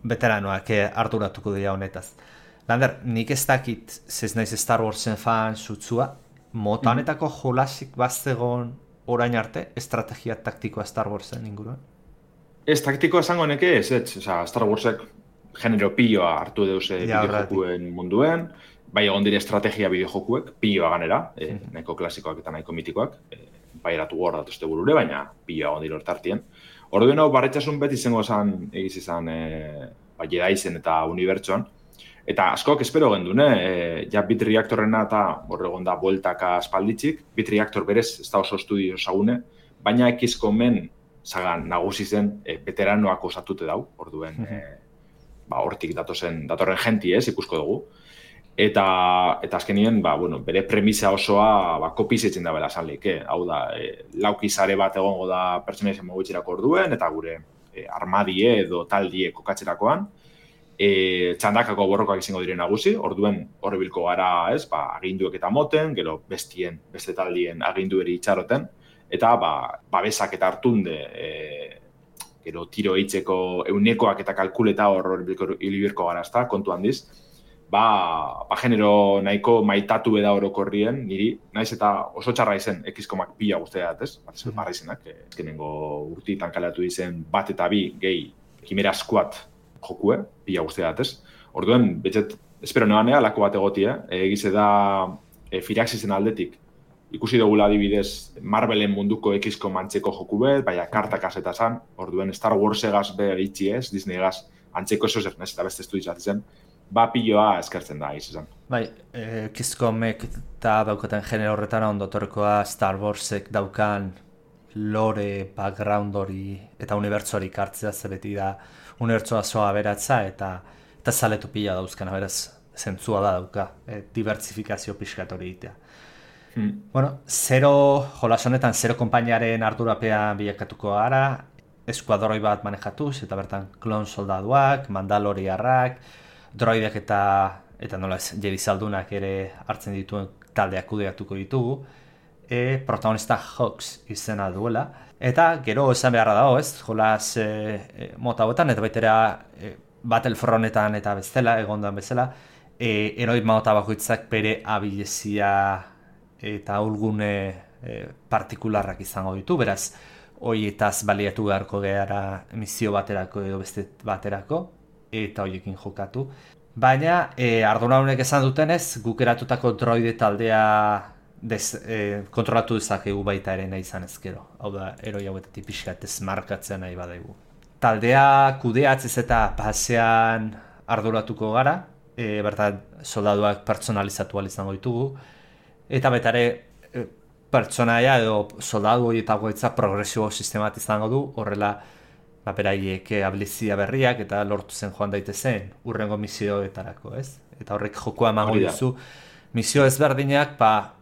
veteranoak arduratuko dira honetaz. Lander, nik ez dakit, zez naiz Star Warsen fan sutzua, mota honetako jolasik baztegon orain arte, estrategia taktikoa Star Warsen inguruan? Ez, taktikoa esango neke, Star Warsek genero piloa hartu deuse bideojokuen munduen, bai egon dire estrategia bideojokuek, piloa ganera, nahiko klasikoak eta nahiko mitikoak, bai eratu gor datuzte burure, baina piloa egon dire hortartien. Orduen hau barretxasun beti izango egiz izan Jedaizen eta unibertsoan, eta askok espero gendune, ja bit reaktorrena eta horregon da bueltaka aspalditzik, bit reaktor berez ez da oso estudio sagune, baina XCOM-en zagan nagusi zen veteranoak osatute dau, orduen hortik datorren jenti ikusko dugu. Eta azkenien, bere premisa osoa kopizetzen da bela esanleike. Hau da, lauki sare bat egongo da pertsonaien mogitxerako orduen, eta gure armadie edo taldie kokatzerakoan. Txandakako borrokoak izango diren nagusi, orduen horre bilko gara, aginduek eta moten, gero beste taldien agindueri itxaroten, eta babesak eta hartunde, gero tiro eitzeko eunekoak eta kalkuleta horre bilko gara, kontu handiz. Genero nahiko maitatu eda orokorrien, niri, naiz eta oso txarra izen XCOM-ak pila guztia dat, ez? Barra izenak, ezkenengo urtitan kaleatu izen bat eta bi gehi Kimera Squad jokue, pila guztia dat, ez? Orduen, betxet, espero nebanea, lako bat egotia, egize da Firaxisen aldetik, ikusi dugula adibidez Marvelen munduko XCOM antzeko joku bet, baina kartak azeta zan, orduen Star Wars-egaz be egitzi ez, Disney-egaz antzeko eso zer, eta beste estudiz bat zen, piloa eskertzen da, izan. Bai, XCOM-ek eta daukaten genero horretan ondotorkoa Star Warsek daukan lore, background hori eta unibertso hori kartzea, ze beti da unibertsoa zoa aberatza eta zaletu pila dauzkan, beraz, zentzua da dauka, diversifikazio pixkat hori egitea. Bueno, jolas honetan, zero konpainiaren ardurapean bilakatuko gara, eskuadroi bat manejatuz, eta bertan klon soldaduak, mandaloriarrak, droideak eta nola ez, Jedi zaldunak ere hartzen dituen taldeak kudeatuko ditugu, protagonista Hux izena duela, eta gero esan beharra dago, ez, jolas mota hauetan, eta baitera Battlefrontetan eta bestela, egondan bezala, eroi mota bakoitzak bere abilezia eta ulgune partikularrak izango ditu, beraz, horietaz baliatu beharko gara misio baterako edo beste baterako, eta horiekin jokatu. Baina, ardura honek esan dutenez, guk eratutako droide taldea kontrolatu dezakegu baita ere nahi izan ezkero. Hau da, eroi hauetatik pixkat ez markatzen nahi badaigu. Taldea kudeatzez eta pasean arduratuko gara, bertan soldaduak personalizatu izango ditugu, eta baita ere pertsonaia edo soldadu horietako progresio sistemat izango du, horrela beraiek abilizia berriak eta lortu zen joan daitezen urrengo misioetarako, ez? Eta horrek jokoa emango duzu. Misio ezberdinak,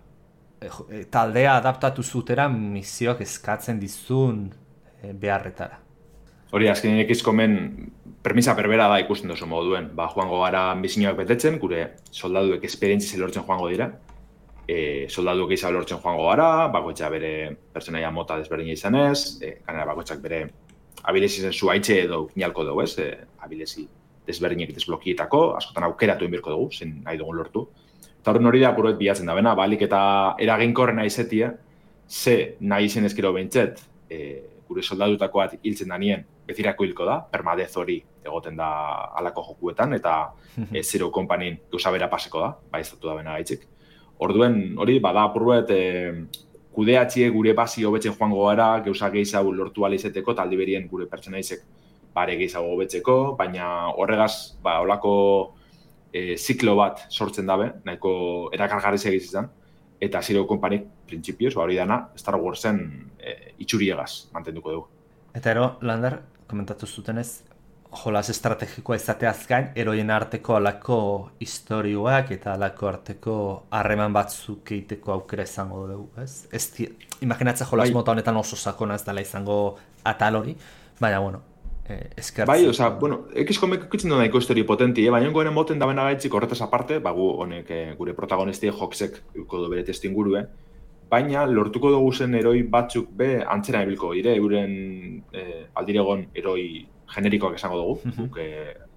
taldea adaptatu zutera misioak eskatzen dizun beharretara. Hori, azkenean XCOM-en premisa berbera da ikusten duzu moduen. Joango gara misioak betetzen, gure soldaduek esperientziz lortzen joango dira. Soldaduek izan lortzen joango gara, bakoitza bere pertsonaia mota desberdina izanez, ganera bakoitzak bere abilezi zen zuaitxe edo nialko dugu, ez? Abilezi desberdinek desblokietako, askotan aukeratu inbirko dugu, zen nahi dugun lortu. Eta horren hori da apuruet bilatzen da, bena, balik eta eraginkorrena izetia, ze nahi izen ezkero behintzet, gure soldadutako bat hiltzen da nien, betirako hilko da, permadez hori egoten da alako jokuetan, eta Zero Company gauza bera paseko da, baiztatu da bena gaitzik. Orduen hori, bada apuruet, kudeatxie gure basi hobetzen joango gara, gauza gehiago lortu alizeteko, taldi berien gure pertsonaizek bare gehiago hobetzeko, baina horregaz, holako ziklo bat sortzen dabe, nahiko erakargarriz egiz izan, eta Zero Company, printzipioz, hori dana, Star Warsen itxuriegaz mantenduko dugu. Eta ero, Lander, komentatu zutenez, jolas estrategikoa izateaz gain, eroien arteko alako historioak eta alako arteko harreman batzuk egiteko aukera izango dugu, ez? Imaginatzea jolas mota honetan oso sakona ez dela izango atal hori, baina, bueno, eskertzen. Bai, oza, bueno, XCOM-ek ikutzen du nahiko historio potenti, baina goenen moten da bena gaitzik horretaz aparte, gu honek gure protagonistia Hoxek uko du bere testu ingurue, baina lortuko dugu zen eroi batzuk be antzera ebilko dire, euren aldiregon eroi generikoak esango dugu,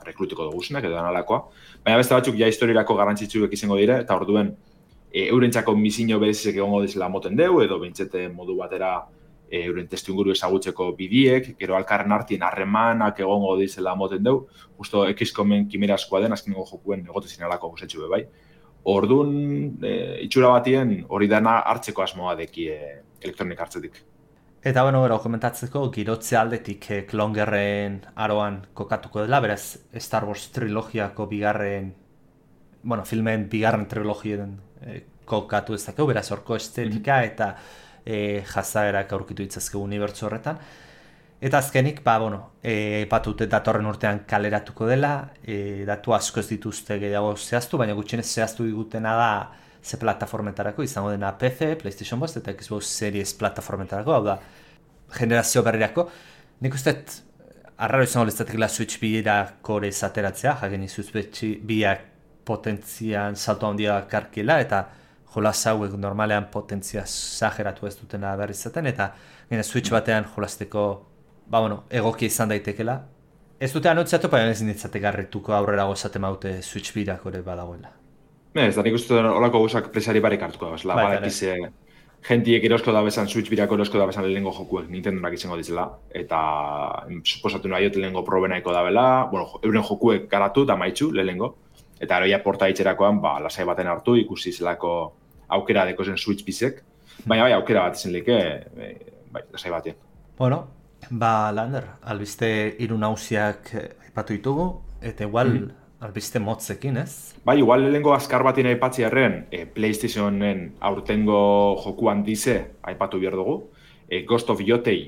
rekrutiko duguzenak edo analakoa. Baina beste batzuk ja historiarako garrantzitsuek izango dire, eta orduen eurentzako misio berezizek egongo dizela moten deu, edo bintzete modu batera euren testu inguru ezagutzeko bidiek, gero alkarren artien harremanak egongo dizela moten deu, justo XCOM-en kimerazkoa den, azkenengo jokuen egotezin alako guzetxu bai. Orduan, itxura batien hori dana hartzeko asmoa deki elektronik hartzetik. Eta gero, komentatzeko, girotze aldetik klongerren aroan kokatuko dela, beraz, Star Wars trilogiako filmen bigarren trilogien kokatu ez dakeu, beraz, orko estetika eta jazaerak aurkitu itzazkegu unibertsu horretan. Eta azkenik, epatute datorren urtean kaleratuko dela, datu asko ez dituzte gehiago zehaztu, baina gutxienez zehaztu digutena da ze plataformetarako, izango dena PC, PlayStation 5 eta Xbox Series plataformetarako, hau da, generazio berrirako. Nik uste, arraro izango leztatekela Switch birako izateratzea, jakin Switch biak potentzian salto handia karkiela, eta jolas hauek normalean potentzia zageratu ez dutena berri izaten, eta Switch batean jolasteko egokia izan daitekela. Ez dute anotziatu, baina ez nintzate garrituko aurrera gozaten maute Switch birako ere badagoela. Ez da nik uste olako guzak presari barik hartuko da, badakize gentiek erosko da bezan Switch birako erosko da bezan lehenengo jokuek Nintendorak izango dizela, eta suposatu nahi lehenengo probenaiko da bela, euren jokuek garatu da maitxu lehenengo, eta eroia porta itxerakoan, lasai baten hartu ikusi zelako aukera deko zen Switch bizek, baina aukera bat izan leke, lasai batean. Lander, albiste 3 nausiak aipatu ditugu, eta igual albiste motzekin, ez? Igual lehengo azkar batien aipatzi arren, PlayStationen aurtengo jokuan dize aipatu behar dugu, Ghost of Yotei,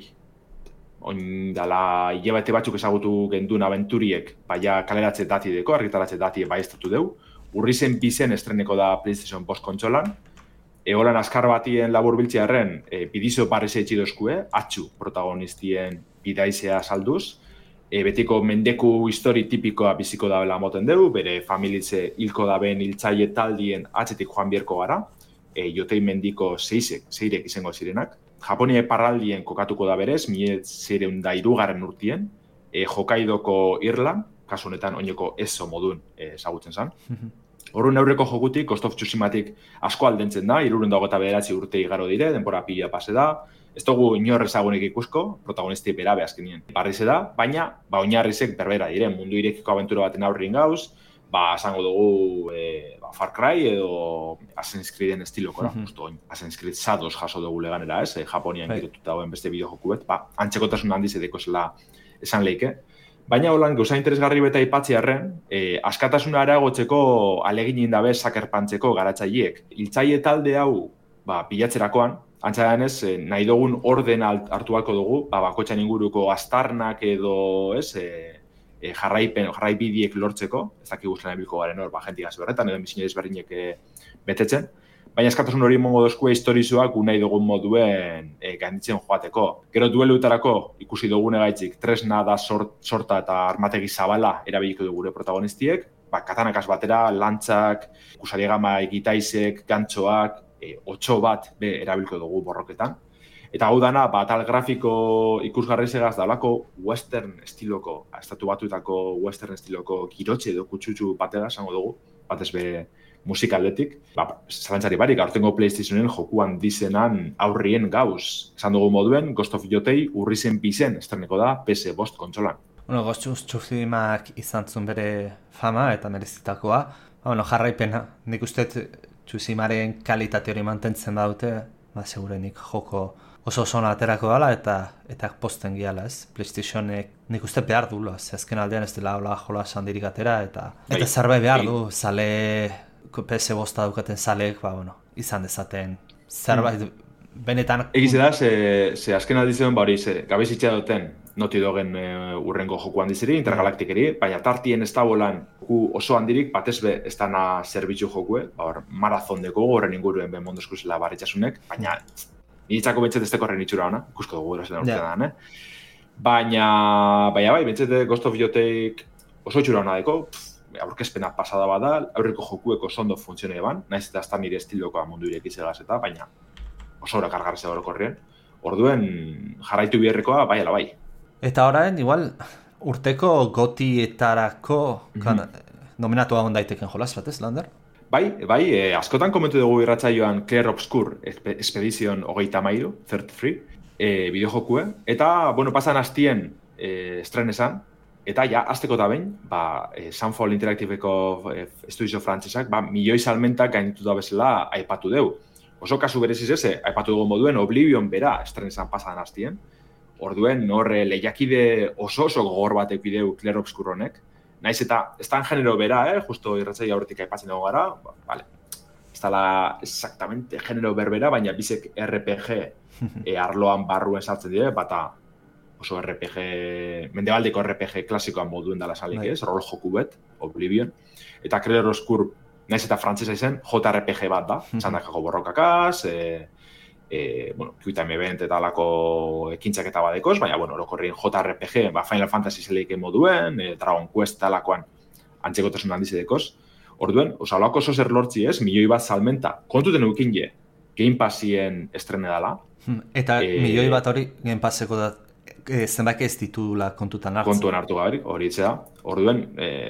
dala hilabete batzuk ezagutu gendun aventuriek, kaleratze dati deko, argitaratze dati baiestatu deu, urrizen bizen estreneko da PlayStation 5 kontsolan, Egolan azkar batien labur biltzearen bidizo barrize etxidozkue, atxu protagonistien bidaizea salduz, betiko mendeku histori tipikoa biziko dabela moten dugu, bere familitze hilko daben hiltzaile taldien atzetik joan bierko gara, Jotei mendiko zeirek izango zirenak. Japonia parraldien kokatuko da berez, 1903 urtien, Hokkaidoko Irlan, kasu honetan oineko eso modun ezagutzen zen. Horren aurreko jokutik, Ghost of Tsushimatik asko aldentzen da, 329 urte igaro dire, denbora pila pase da. Ez dugu inor ezagunek ikusko, protagonisti berabe azkenien barrize da, baina oinarrizek berbera dire, mundu irekiko abentura baten aurrin gauz, esango dugu Far Cry edo Assassin's Creeden estilokora, justo Assassin's Creed Shadows jaso dugu leganera, ez? Japonian girotuta dagoen beste bideojoku bet, antzekotasun handiz edeko zela esan leike. Baina holan, gauza interesgarri beta ipatzi arren, askatasuna areagotzeko aleginin dabe sakerpantzeko garatzaileek. Hiltzaile talde hau pilatzerakoan, antza denez, nahi dugun orden hartuako dugu, bakotxan inguruko aztarnak edo jarraibidiek lortzeko, ez dakik guztien ebilko garen hor, jentik gazi berretan, edo misino ezberdinek betetzen. Baina eskatasun hori mongo dozkue historizuak nahi dugun moduen gainditzen joateko. Gero dueluetarako ikusi dugune gaitzik tresna da sorta eta armategi zabala erabiliko du gure protagonistiek. Katanakas batera, lantzak, kusariegama egitaizek, gantxoak, 8 bat erabiliko dugu borroketan. Eta hau dana, tal grafiko ikusgarri segaz daulako western estiloko, estatu batuetako western estiloko girotxe edo kutsutsu batega esango dugu, batez be musikaldetik. Zalantzari barik, aurtengo PlayStationen jokuan dizenan aurrien gauz. Esan dugu moduen, Ghost of Yotei urrizen bizen estreneko da PS5 kontsolan. Ghost of Tsushimak izan zuen bere fama eta merezitakoa. Jarraipena, nik uste Tsushimaren kalitate hori mantentzen badute, segurenik joko oso zona aterako dala eta posten giala, ez? PlayStationek nik uste behar du, azken aldean ez dela jola sandirik atera, eta zerbait behar du, zale PS5 daukaten zaleek, izan dezaten zerbait benetan... Egiz da, ze azken aldizen, gabezitza duten Naughty Dogen urrengo joku handizeri, intergalaktikeri, baina tartien ez dagoelan oso handirik, batezbe ez dana zerbitzu jokue, marazon deko horren inguruen ben mondozkuzela barritxasunek, baina niretzako bentzet ez deko horren itxura hona, ikusko dugu erosen urtean da, baina bentzet Ghost of Yoteik oso itxura hona deko, aurkezpena pasada bada, aurreko jokueko oso ondo funtzione eban, naiz eta ez da nire estilokoa mundu irekizegaz eta, baina oso hori kargarrezea horoko horrien. Orduen jarraitu biherrekoa, bai ala bai. Eta orain, igual, urteko gotietarako nominatua hon daiteken jolas bat, ez, Lander? Bai, askotan komentu dugu irratsaioan Clair Obscur Expedition 33, 33, bideojokue, eta, bueno, pasan hastien estrenesan, eta ja, azteko da behin, Sunfall Interactiveko estudio frantsesak, milioi salmentak gainituta bezala aipatu deu. Oso kasu bereziz eze, aipatu dugu moduen Oblivion bera estrenesan pasan hastien, orduen horre lehiakide oso gogor batek bideu Clair Obscur honek, naiz eta ez dan genero bera, justo irratzaia horretik aipatzen dugu gara, vale. Ez dala exactamente genero berbera, baina bizek RPG arloan barruen sartzen dire, bata oso RPG, mendebaldeko RPG klasikoan moduen dala salik ez, rol joku bet, Oblivion, eta Clair Obscur, naiz eta frantzesa izen, JRPG bat da, txandakako borrokakaz, QTM event eta alako ekintzak eta badekoz, baina, orokorrien JRPG, Final Fantasy zeleike moduen, Dragon Quest talakoan antzekotasun handizedekoz. Orduen, olako oso zer lortzi ez, milioi bat salmenta, kontuten eukin je, Game Passien estrene dala. Eta milioi bat hori Game Passeko da, zenbaki ez ditula kontutan hartzen. Kontuan hartu gari, hori itzea. Orduen,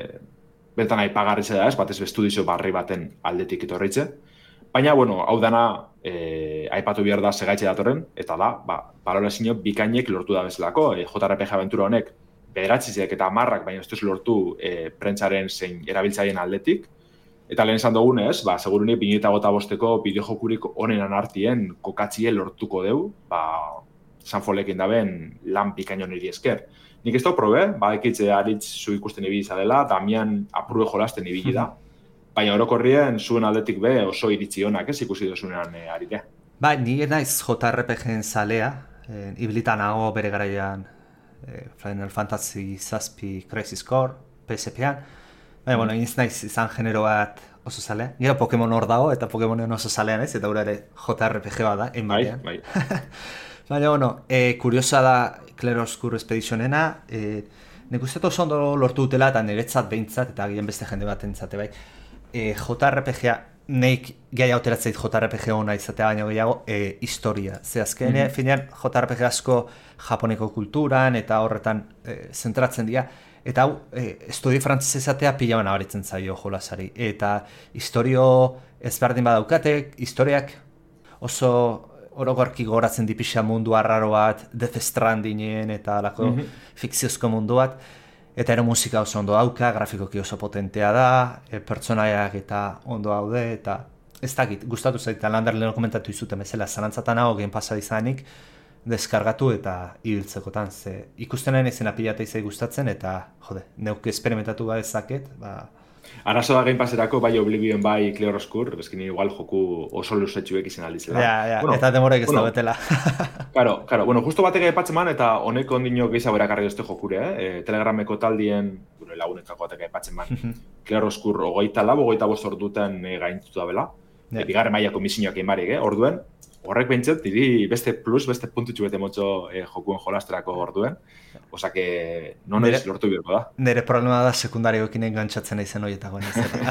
bertan aipagarritze da ez, batez bestudizio barri baten aldetik etorritze. Baina, hau dana aipatu behar da segaitxe datorren, eta da, balorezino bikainek lortu da bezalako. JRPG aventura honek, bederatzizeak eta marrak, baina ez lortu prentsaren zein erabiltzaien aldetik. Eta lehen esan dugunez, segurunik 2025ko bideojokurik onenan artien kokatzie lortuko deu, Sunfallekin daben lan bikainon niri esker. Nik ez da probe, ekitze aritz zu ikusten ibili zarela, Damian aprue jolasten ibili da. Baina orokorrien zuen aldetik be oso iritzi honak ez ikusi dozunean arire. Nire naiz JRPG-en zalea, ibilitan nago bere garaian Final Fantasy Zazpi Crisis Core, PSP-an. Baina, iniz naiz izan genero bat oso zalea. Gero Pokemon hor dago eta Pokemonen oso zalean ez, eta ura ere JRPG bat da, enbatean. Bai. Baina, kuriosa da Clair Obscur Expeditionena, nik uste oso ondo lortu dutela eta niretzat behintzat, eta gian beste jende bat entzate bai. JRPG-a, neik gai hauteratzeit JRPG hona izatea baino gehiago, historia. Ze azken, finean JRPG asko japoneko kulturan eta horretan zentratzen dira. Eta hau, estudi frantzese izatea pila nabaritzen zaio jolasari. Eta historio ezberdin badaukatek, historiak oso orokorki goratzen dipixa mundu arraro bat, Death Strandingen eta alako fikziozko mundu bat. Eta ero musika oso ondo dauka, grafikoki oso potentea da, pertsonaiak eta ondo daude, eta ez dakit, gustatu zaita Lander leheno komentatu izuten bezala, zalantzatan hau Game Passa izanik, deskargatu eta ibiltzekotan, ze ikustenen ezin apilata izai gustatzen, eta jode, neuk esperimentatu badezaket, Arazo da Game Passerako, bai Oblivion, bai Clair Obscur, bezkin igual joku oso luzetxuek izan aldizela. Ja, eta demorek ez da betela. Claro, justo batek aipatzen man, eta honek ondino gehiago berakarri duzte jokure, Telegrameko taldien, gure lagunetako batek aipatzen man, Clair Obscur 24 orduten gaintutu da bela, bigarren mailako misioak inbarik, orduen, horrek behintzat, beste puntutxu bete motxo jokuen jolasterako orduen, osa que noiz lortu bihurko da. Nere problema da sekundarioekin engantzatzen aizen horietagoen ez dara,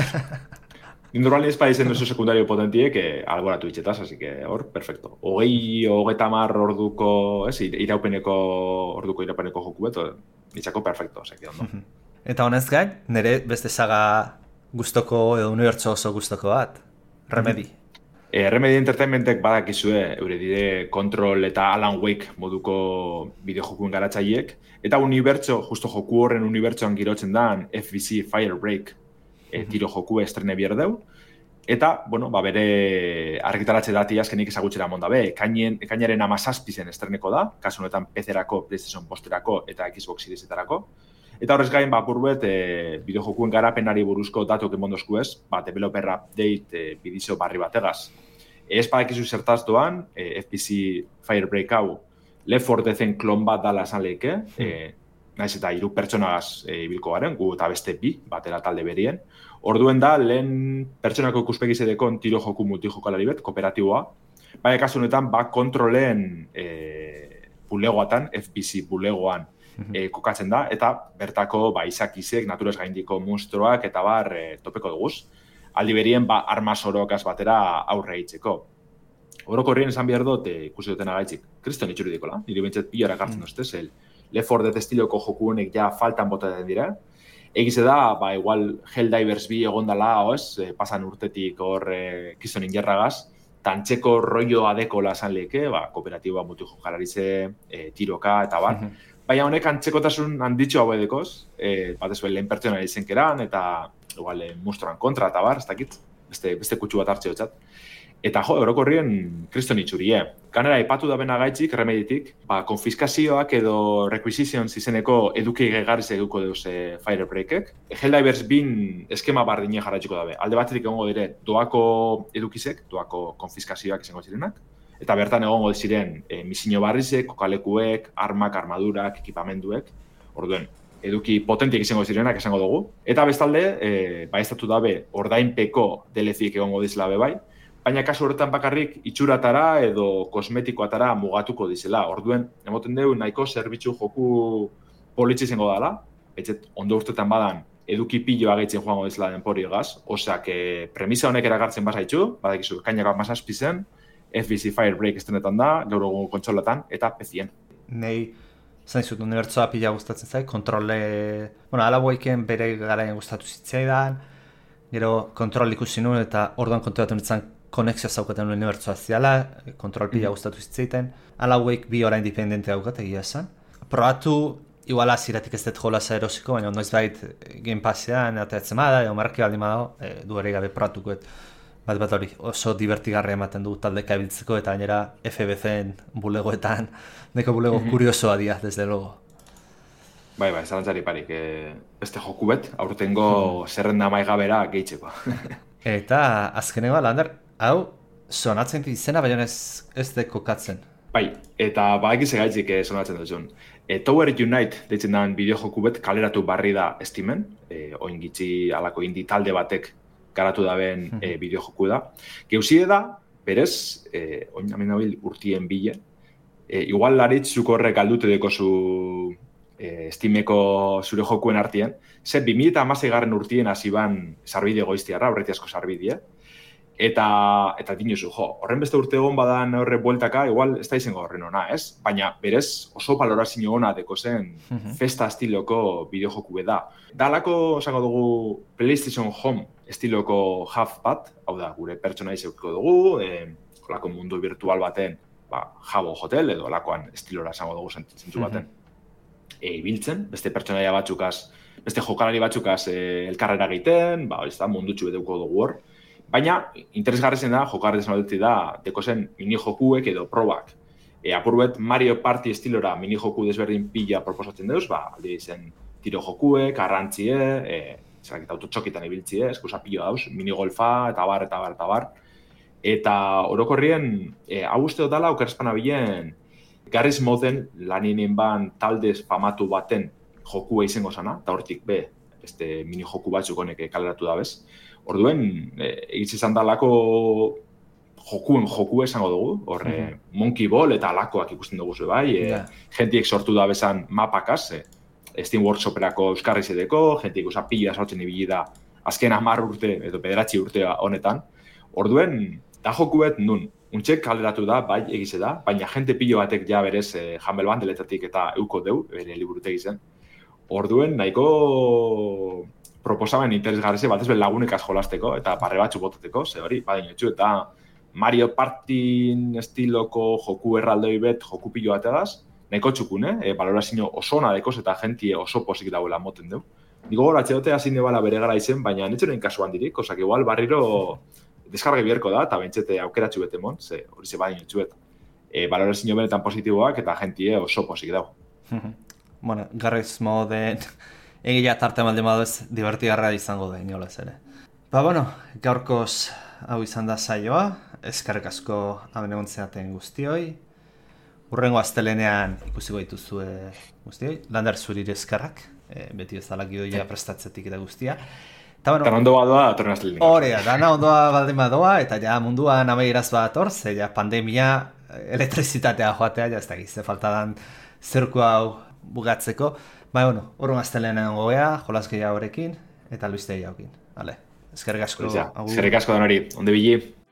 Normalien ez izen duzu sekundario potentiek alboratu itxetaz, así que hor, perfecto. 30 orduko, iraupeneko joku beto, itxako perfecto, osa que ondo. Eta honez gain, nere beste saga gustoko edo unibertso oso gustoko bat, Remedy. Remedy Entertainmentek badakizue, eure dire Control eta Alan Wake moduko bideojokuen garatzaileek, eta unibertso, justo joku horren unibertsoan girotzen dan FBC Firebreak tiro joku estrene bierdeu, eta, bere argitaratze dati azkenik ezagutxera monda be, ekainaren 17 estreneko da, kasu honetan PC-erako, PlayStation posterako eta Xbox Seriesetarako, eta horrez gain, burbet, bideojokuen garapenari buruzko datok emondozku ez, developer update bidizo barri bategaz. Ez badakizu zertaz doan, FBC Firebreak hau, Left 4 Deaden klon bat dala esan lehike, naiz eta 3 pertsonagaz ibilko garen, gu eta beste 2, batera talde berien. Orduen da, lehen pertsonako ikuspegizedekon tiro joku multijokalari bet, kooperatiboa. Baina kasu honetan, kontrolen bulegoatan, FBC bulegoan kokatzen da, eta bertako izakizek, naturez gaindiko monstruak eta topeko duguz. Aldi berien, arma sorokaz batera aurre hitzeko. Orokorrien esan behar dut, ikusi duten agaitzik, kriston itxuridikola, nire bintzat pilara kartzen duzte, zel Left 4 Dead estiloko joku honek ja faltan botatzen dira. Egize da, igual Helldivers 2 egondala, pasan urtetik hor kizonin gerragaz, tantxeko rollo adekola esan leke, kooperatiba mutu jokalarize, tiroka eta bar. Baina honek antzekotasun handitxo hau edekoz, batez lehen pertsonari zenkeran, eta igual monstruan kontra eta bar, ez dakit, beste kutsu bat hartze hotzat. Eta orokorrien kriston itxurie. Ganera, ipatu da bena gaitxik, remeditik, konfiskazioak edo requisitions izeneko eduki gegarriz eduko deuz Firebreakek. Helldivers 2 eskema bardine jarraitxiko dabe. Alde batetik egongo dire doako edukizek, doako konfiskazioak izango zirenak, eta bertan egongo ziren misio barrizek, kokalekuek, armak, armadurak, ekipamenduek, orduen, eduki potentiek izango zirenak esango dugu. Eta bestalde, baiztatu dabe, ordainpeko DLC-ek egongo dizela bai, baina kasu horretan bakarrik itxuratara edo kosmetikoatara mugatuko dizela. Orduen, emoten dugu nahiko zerbitzu joku politxe izango dela, etxet ondo urtetan badan eduki piloa gehitzen joango dizela denpori egaz, oseak premisa honek eragartzen bazaitxu, badakizu, kainako amazazpi zen, FBC Firebreak estenetan da, gaur egun kontsolatan, eta PC-en. Nei, zain zut, unibertsoa pila gustatzen zait, kontrole... ala boiken bere garaien gustatu zitzaidan, gero kontrol ikusi nuen eta orduan kontuatu nintzen konexioa zaukaten unibertsoa ziala, kontrol pila gustatu zitzaiten, ala hauek 2 hora independente daukat egia esan. Probatu, igual aziratik ez dut jolasa erosiko, baina noiz bait Game Passean, eta etzen bada, edo marki baldin badago, du ere gabe probatuko, bat hori oso divertigarria ematen du taldeka ibiltzeko, eta gainera FBC-en bulegoetan, neko bulego kuriosoa dia, desde logo. Bai, zalantzari parik, beste joku bet, aurtengo zerrenda maigabera gehitzeko. Eta azkeneko, Lander, hau, sonatzen izena, baina ez dekokatzen. Bai, eta egiz egaitzik sonatzen duzun. Tower Unite deitzen den bideo-joku bet kaleratu barri da Steamen, oingitzi alako indi talde batek garatu daben bideo-joku da. Geuzie da, berez, oin amen nabil urtien bile, igual laritz horrek aldute dekozu Steameko zure jokuen artien, ze 2016 urtien hasi ban sarbide goiztiarra, horreti asko sarbidie, eta dinuzu, horren beste urte egon badan horre bueltaka, igual ez da izango horren ona, ez? Baina berez oso balorazio ona deko zen festa estiloko bideojoku da. Dalako, esango dugu, PlayStation Home estiloko hub bat, hau da, gure pertsona izauko dugu, holako mundu virtual baten, Jabo Hotel, edo holakoan estilora esango dugu zentzu baten. Ibiltzen, beste pertsonaia batzukaz, beste jokalari batzukaz elkarrera egiten, hori da, mundutxu edeuko dugu hor. Baina, interesgarrezen da, jokarrezen aldetik da, deko zen mini-jokuek edo probak. Apurbet Mario Party estilora mini-joku desberdin pila proposatzen deuz, alde zen tiro-jokuek, arrantzie, autotxokitan ibiltzie, eskusa pilo dauz, mini-golfa, eta bar. Eta orokorrien, hau uste dutala, okerzpana bilen, Garry's Moden laninen ban taldez famatu baten jokua izango zana, eta hortik beste mini-joku batzuk honek kaleratu da bez. Orduen, egitz izan dalako joku esango dugu, horre Monkey Ball eta alakoak ikusten dugu zu bai, jentiek sortu da bezan mapakaz, Steam Workshoperako euskarriz edeko, jentiek pila sortzen ibili da azken 10 urte edo 9 urte honetan. Orduen, da joku bet nun, untxek kaleratu da, bai egize da, baina jente pilo batek ja berez Humble Bundleetatik eta euko deu, bere liburutegi zen. Orduen, nahiko proposamen interesgarrize batez lagunekaz jolasteko eta parre batzu botateko, ze hori, badin etxu, eta Mario Party estiloko joku erraldoi bet, joku pilo bategaz, nahiko txukun, balorazio oso nadekoz eta jentie oso posik dauela moten deu. Nigo goratxe dute hazin debala bere gara izen, baina netxoren kasuan dirik, osak igual barriro deskarge bierko da, eta bentsete aukeratxu bete mon, ze hori ze badin etxu bet. Balorazio benetan positiboak eta jentie oso posik dau. Bueno, Garry's Moden egia tarte malde ez divertigarra izango da inolaz ere. Bueno, gaurkoz hau izan da saioa, eskerrik asko hemen egontzeaten guztioi. Hurrengo astelenean ikusiko dituzue guztioi, Lander zurire eskerrak, beti ez dalak gidoia prestatzetik eta guztia. Dana ondo badoa, atorren astelenean. Horea, dana ondoa baldin badoa, eta ja munduan amairaz bat hor, ze ja pandemia, elektrizitatea joatea, ja ez da gizte faltadan zerku hau bugatzeko. Horren astelenean gogea, jolaz gehiago horrekin, eta albiste gehiagokin. Eskerrik asko. Eskerrik asko danori, onde bili.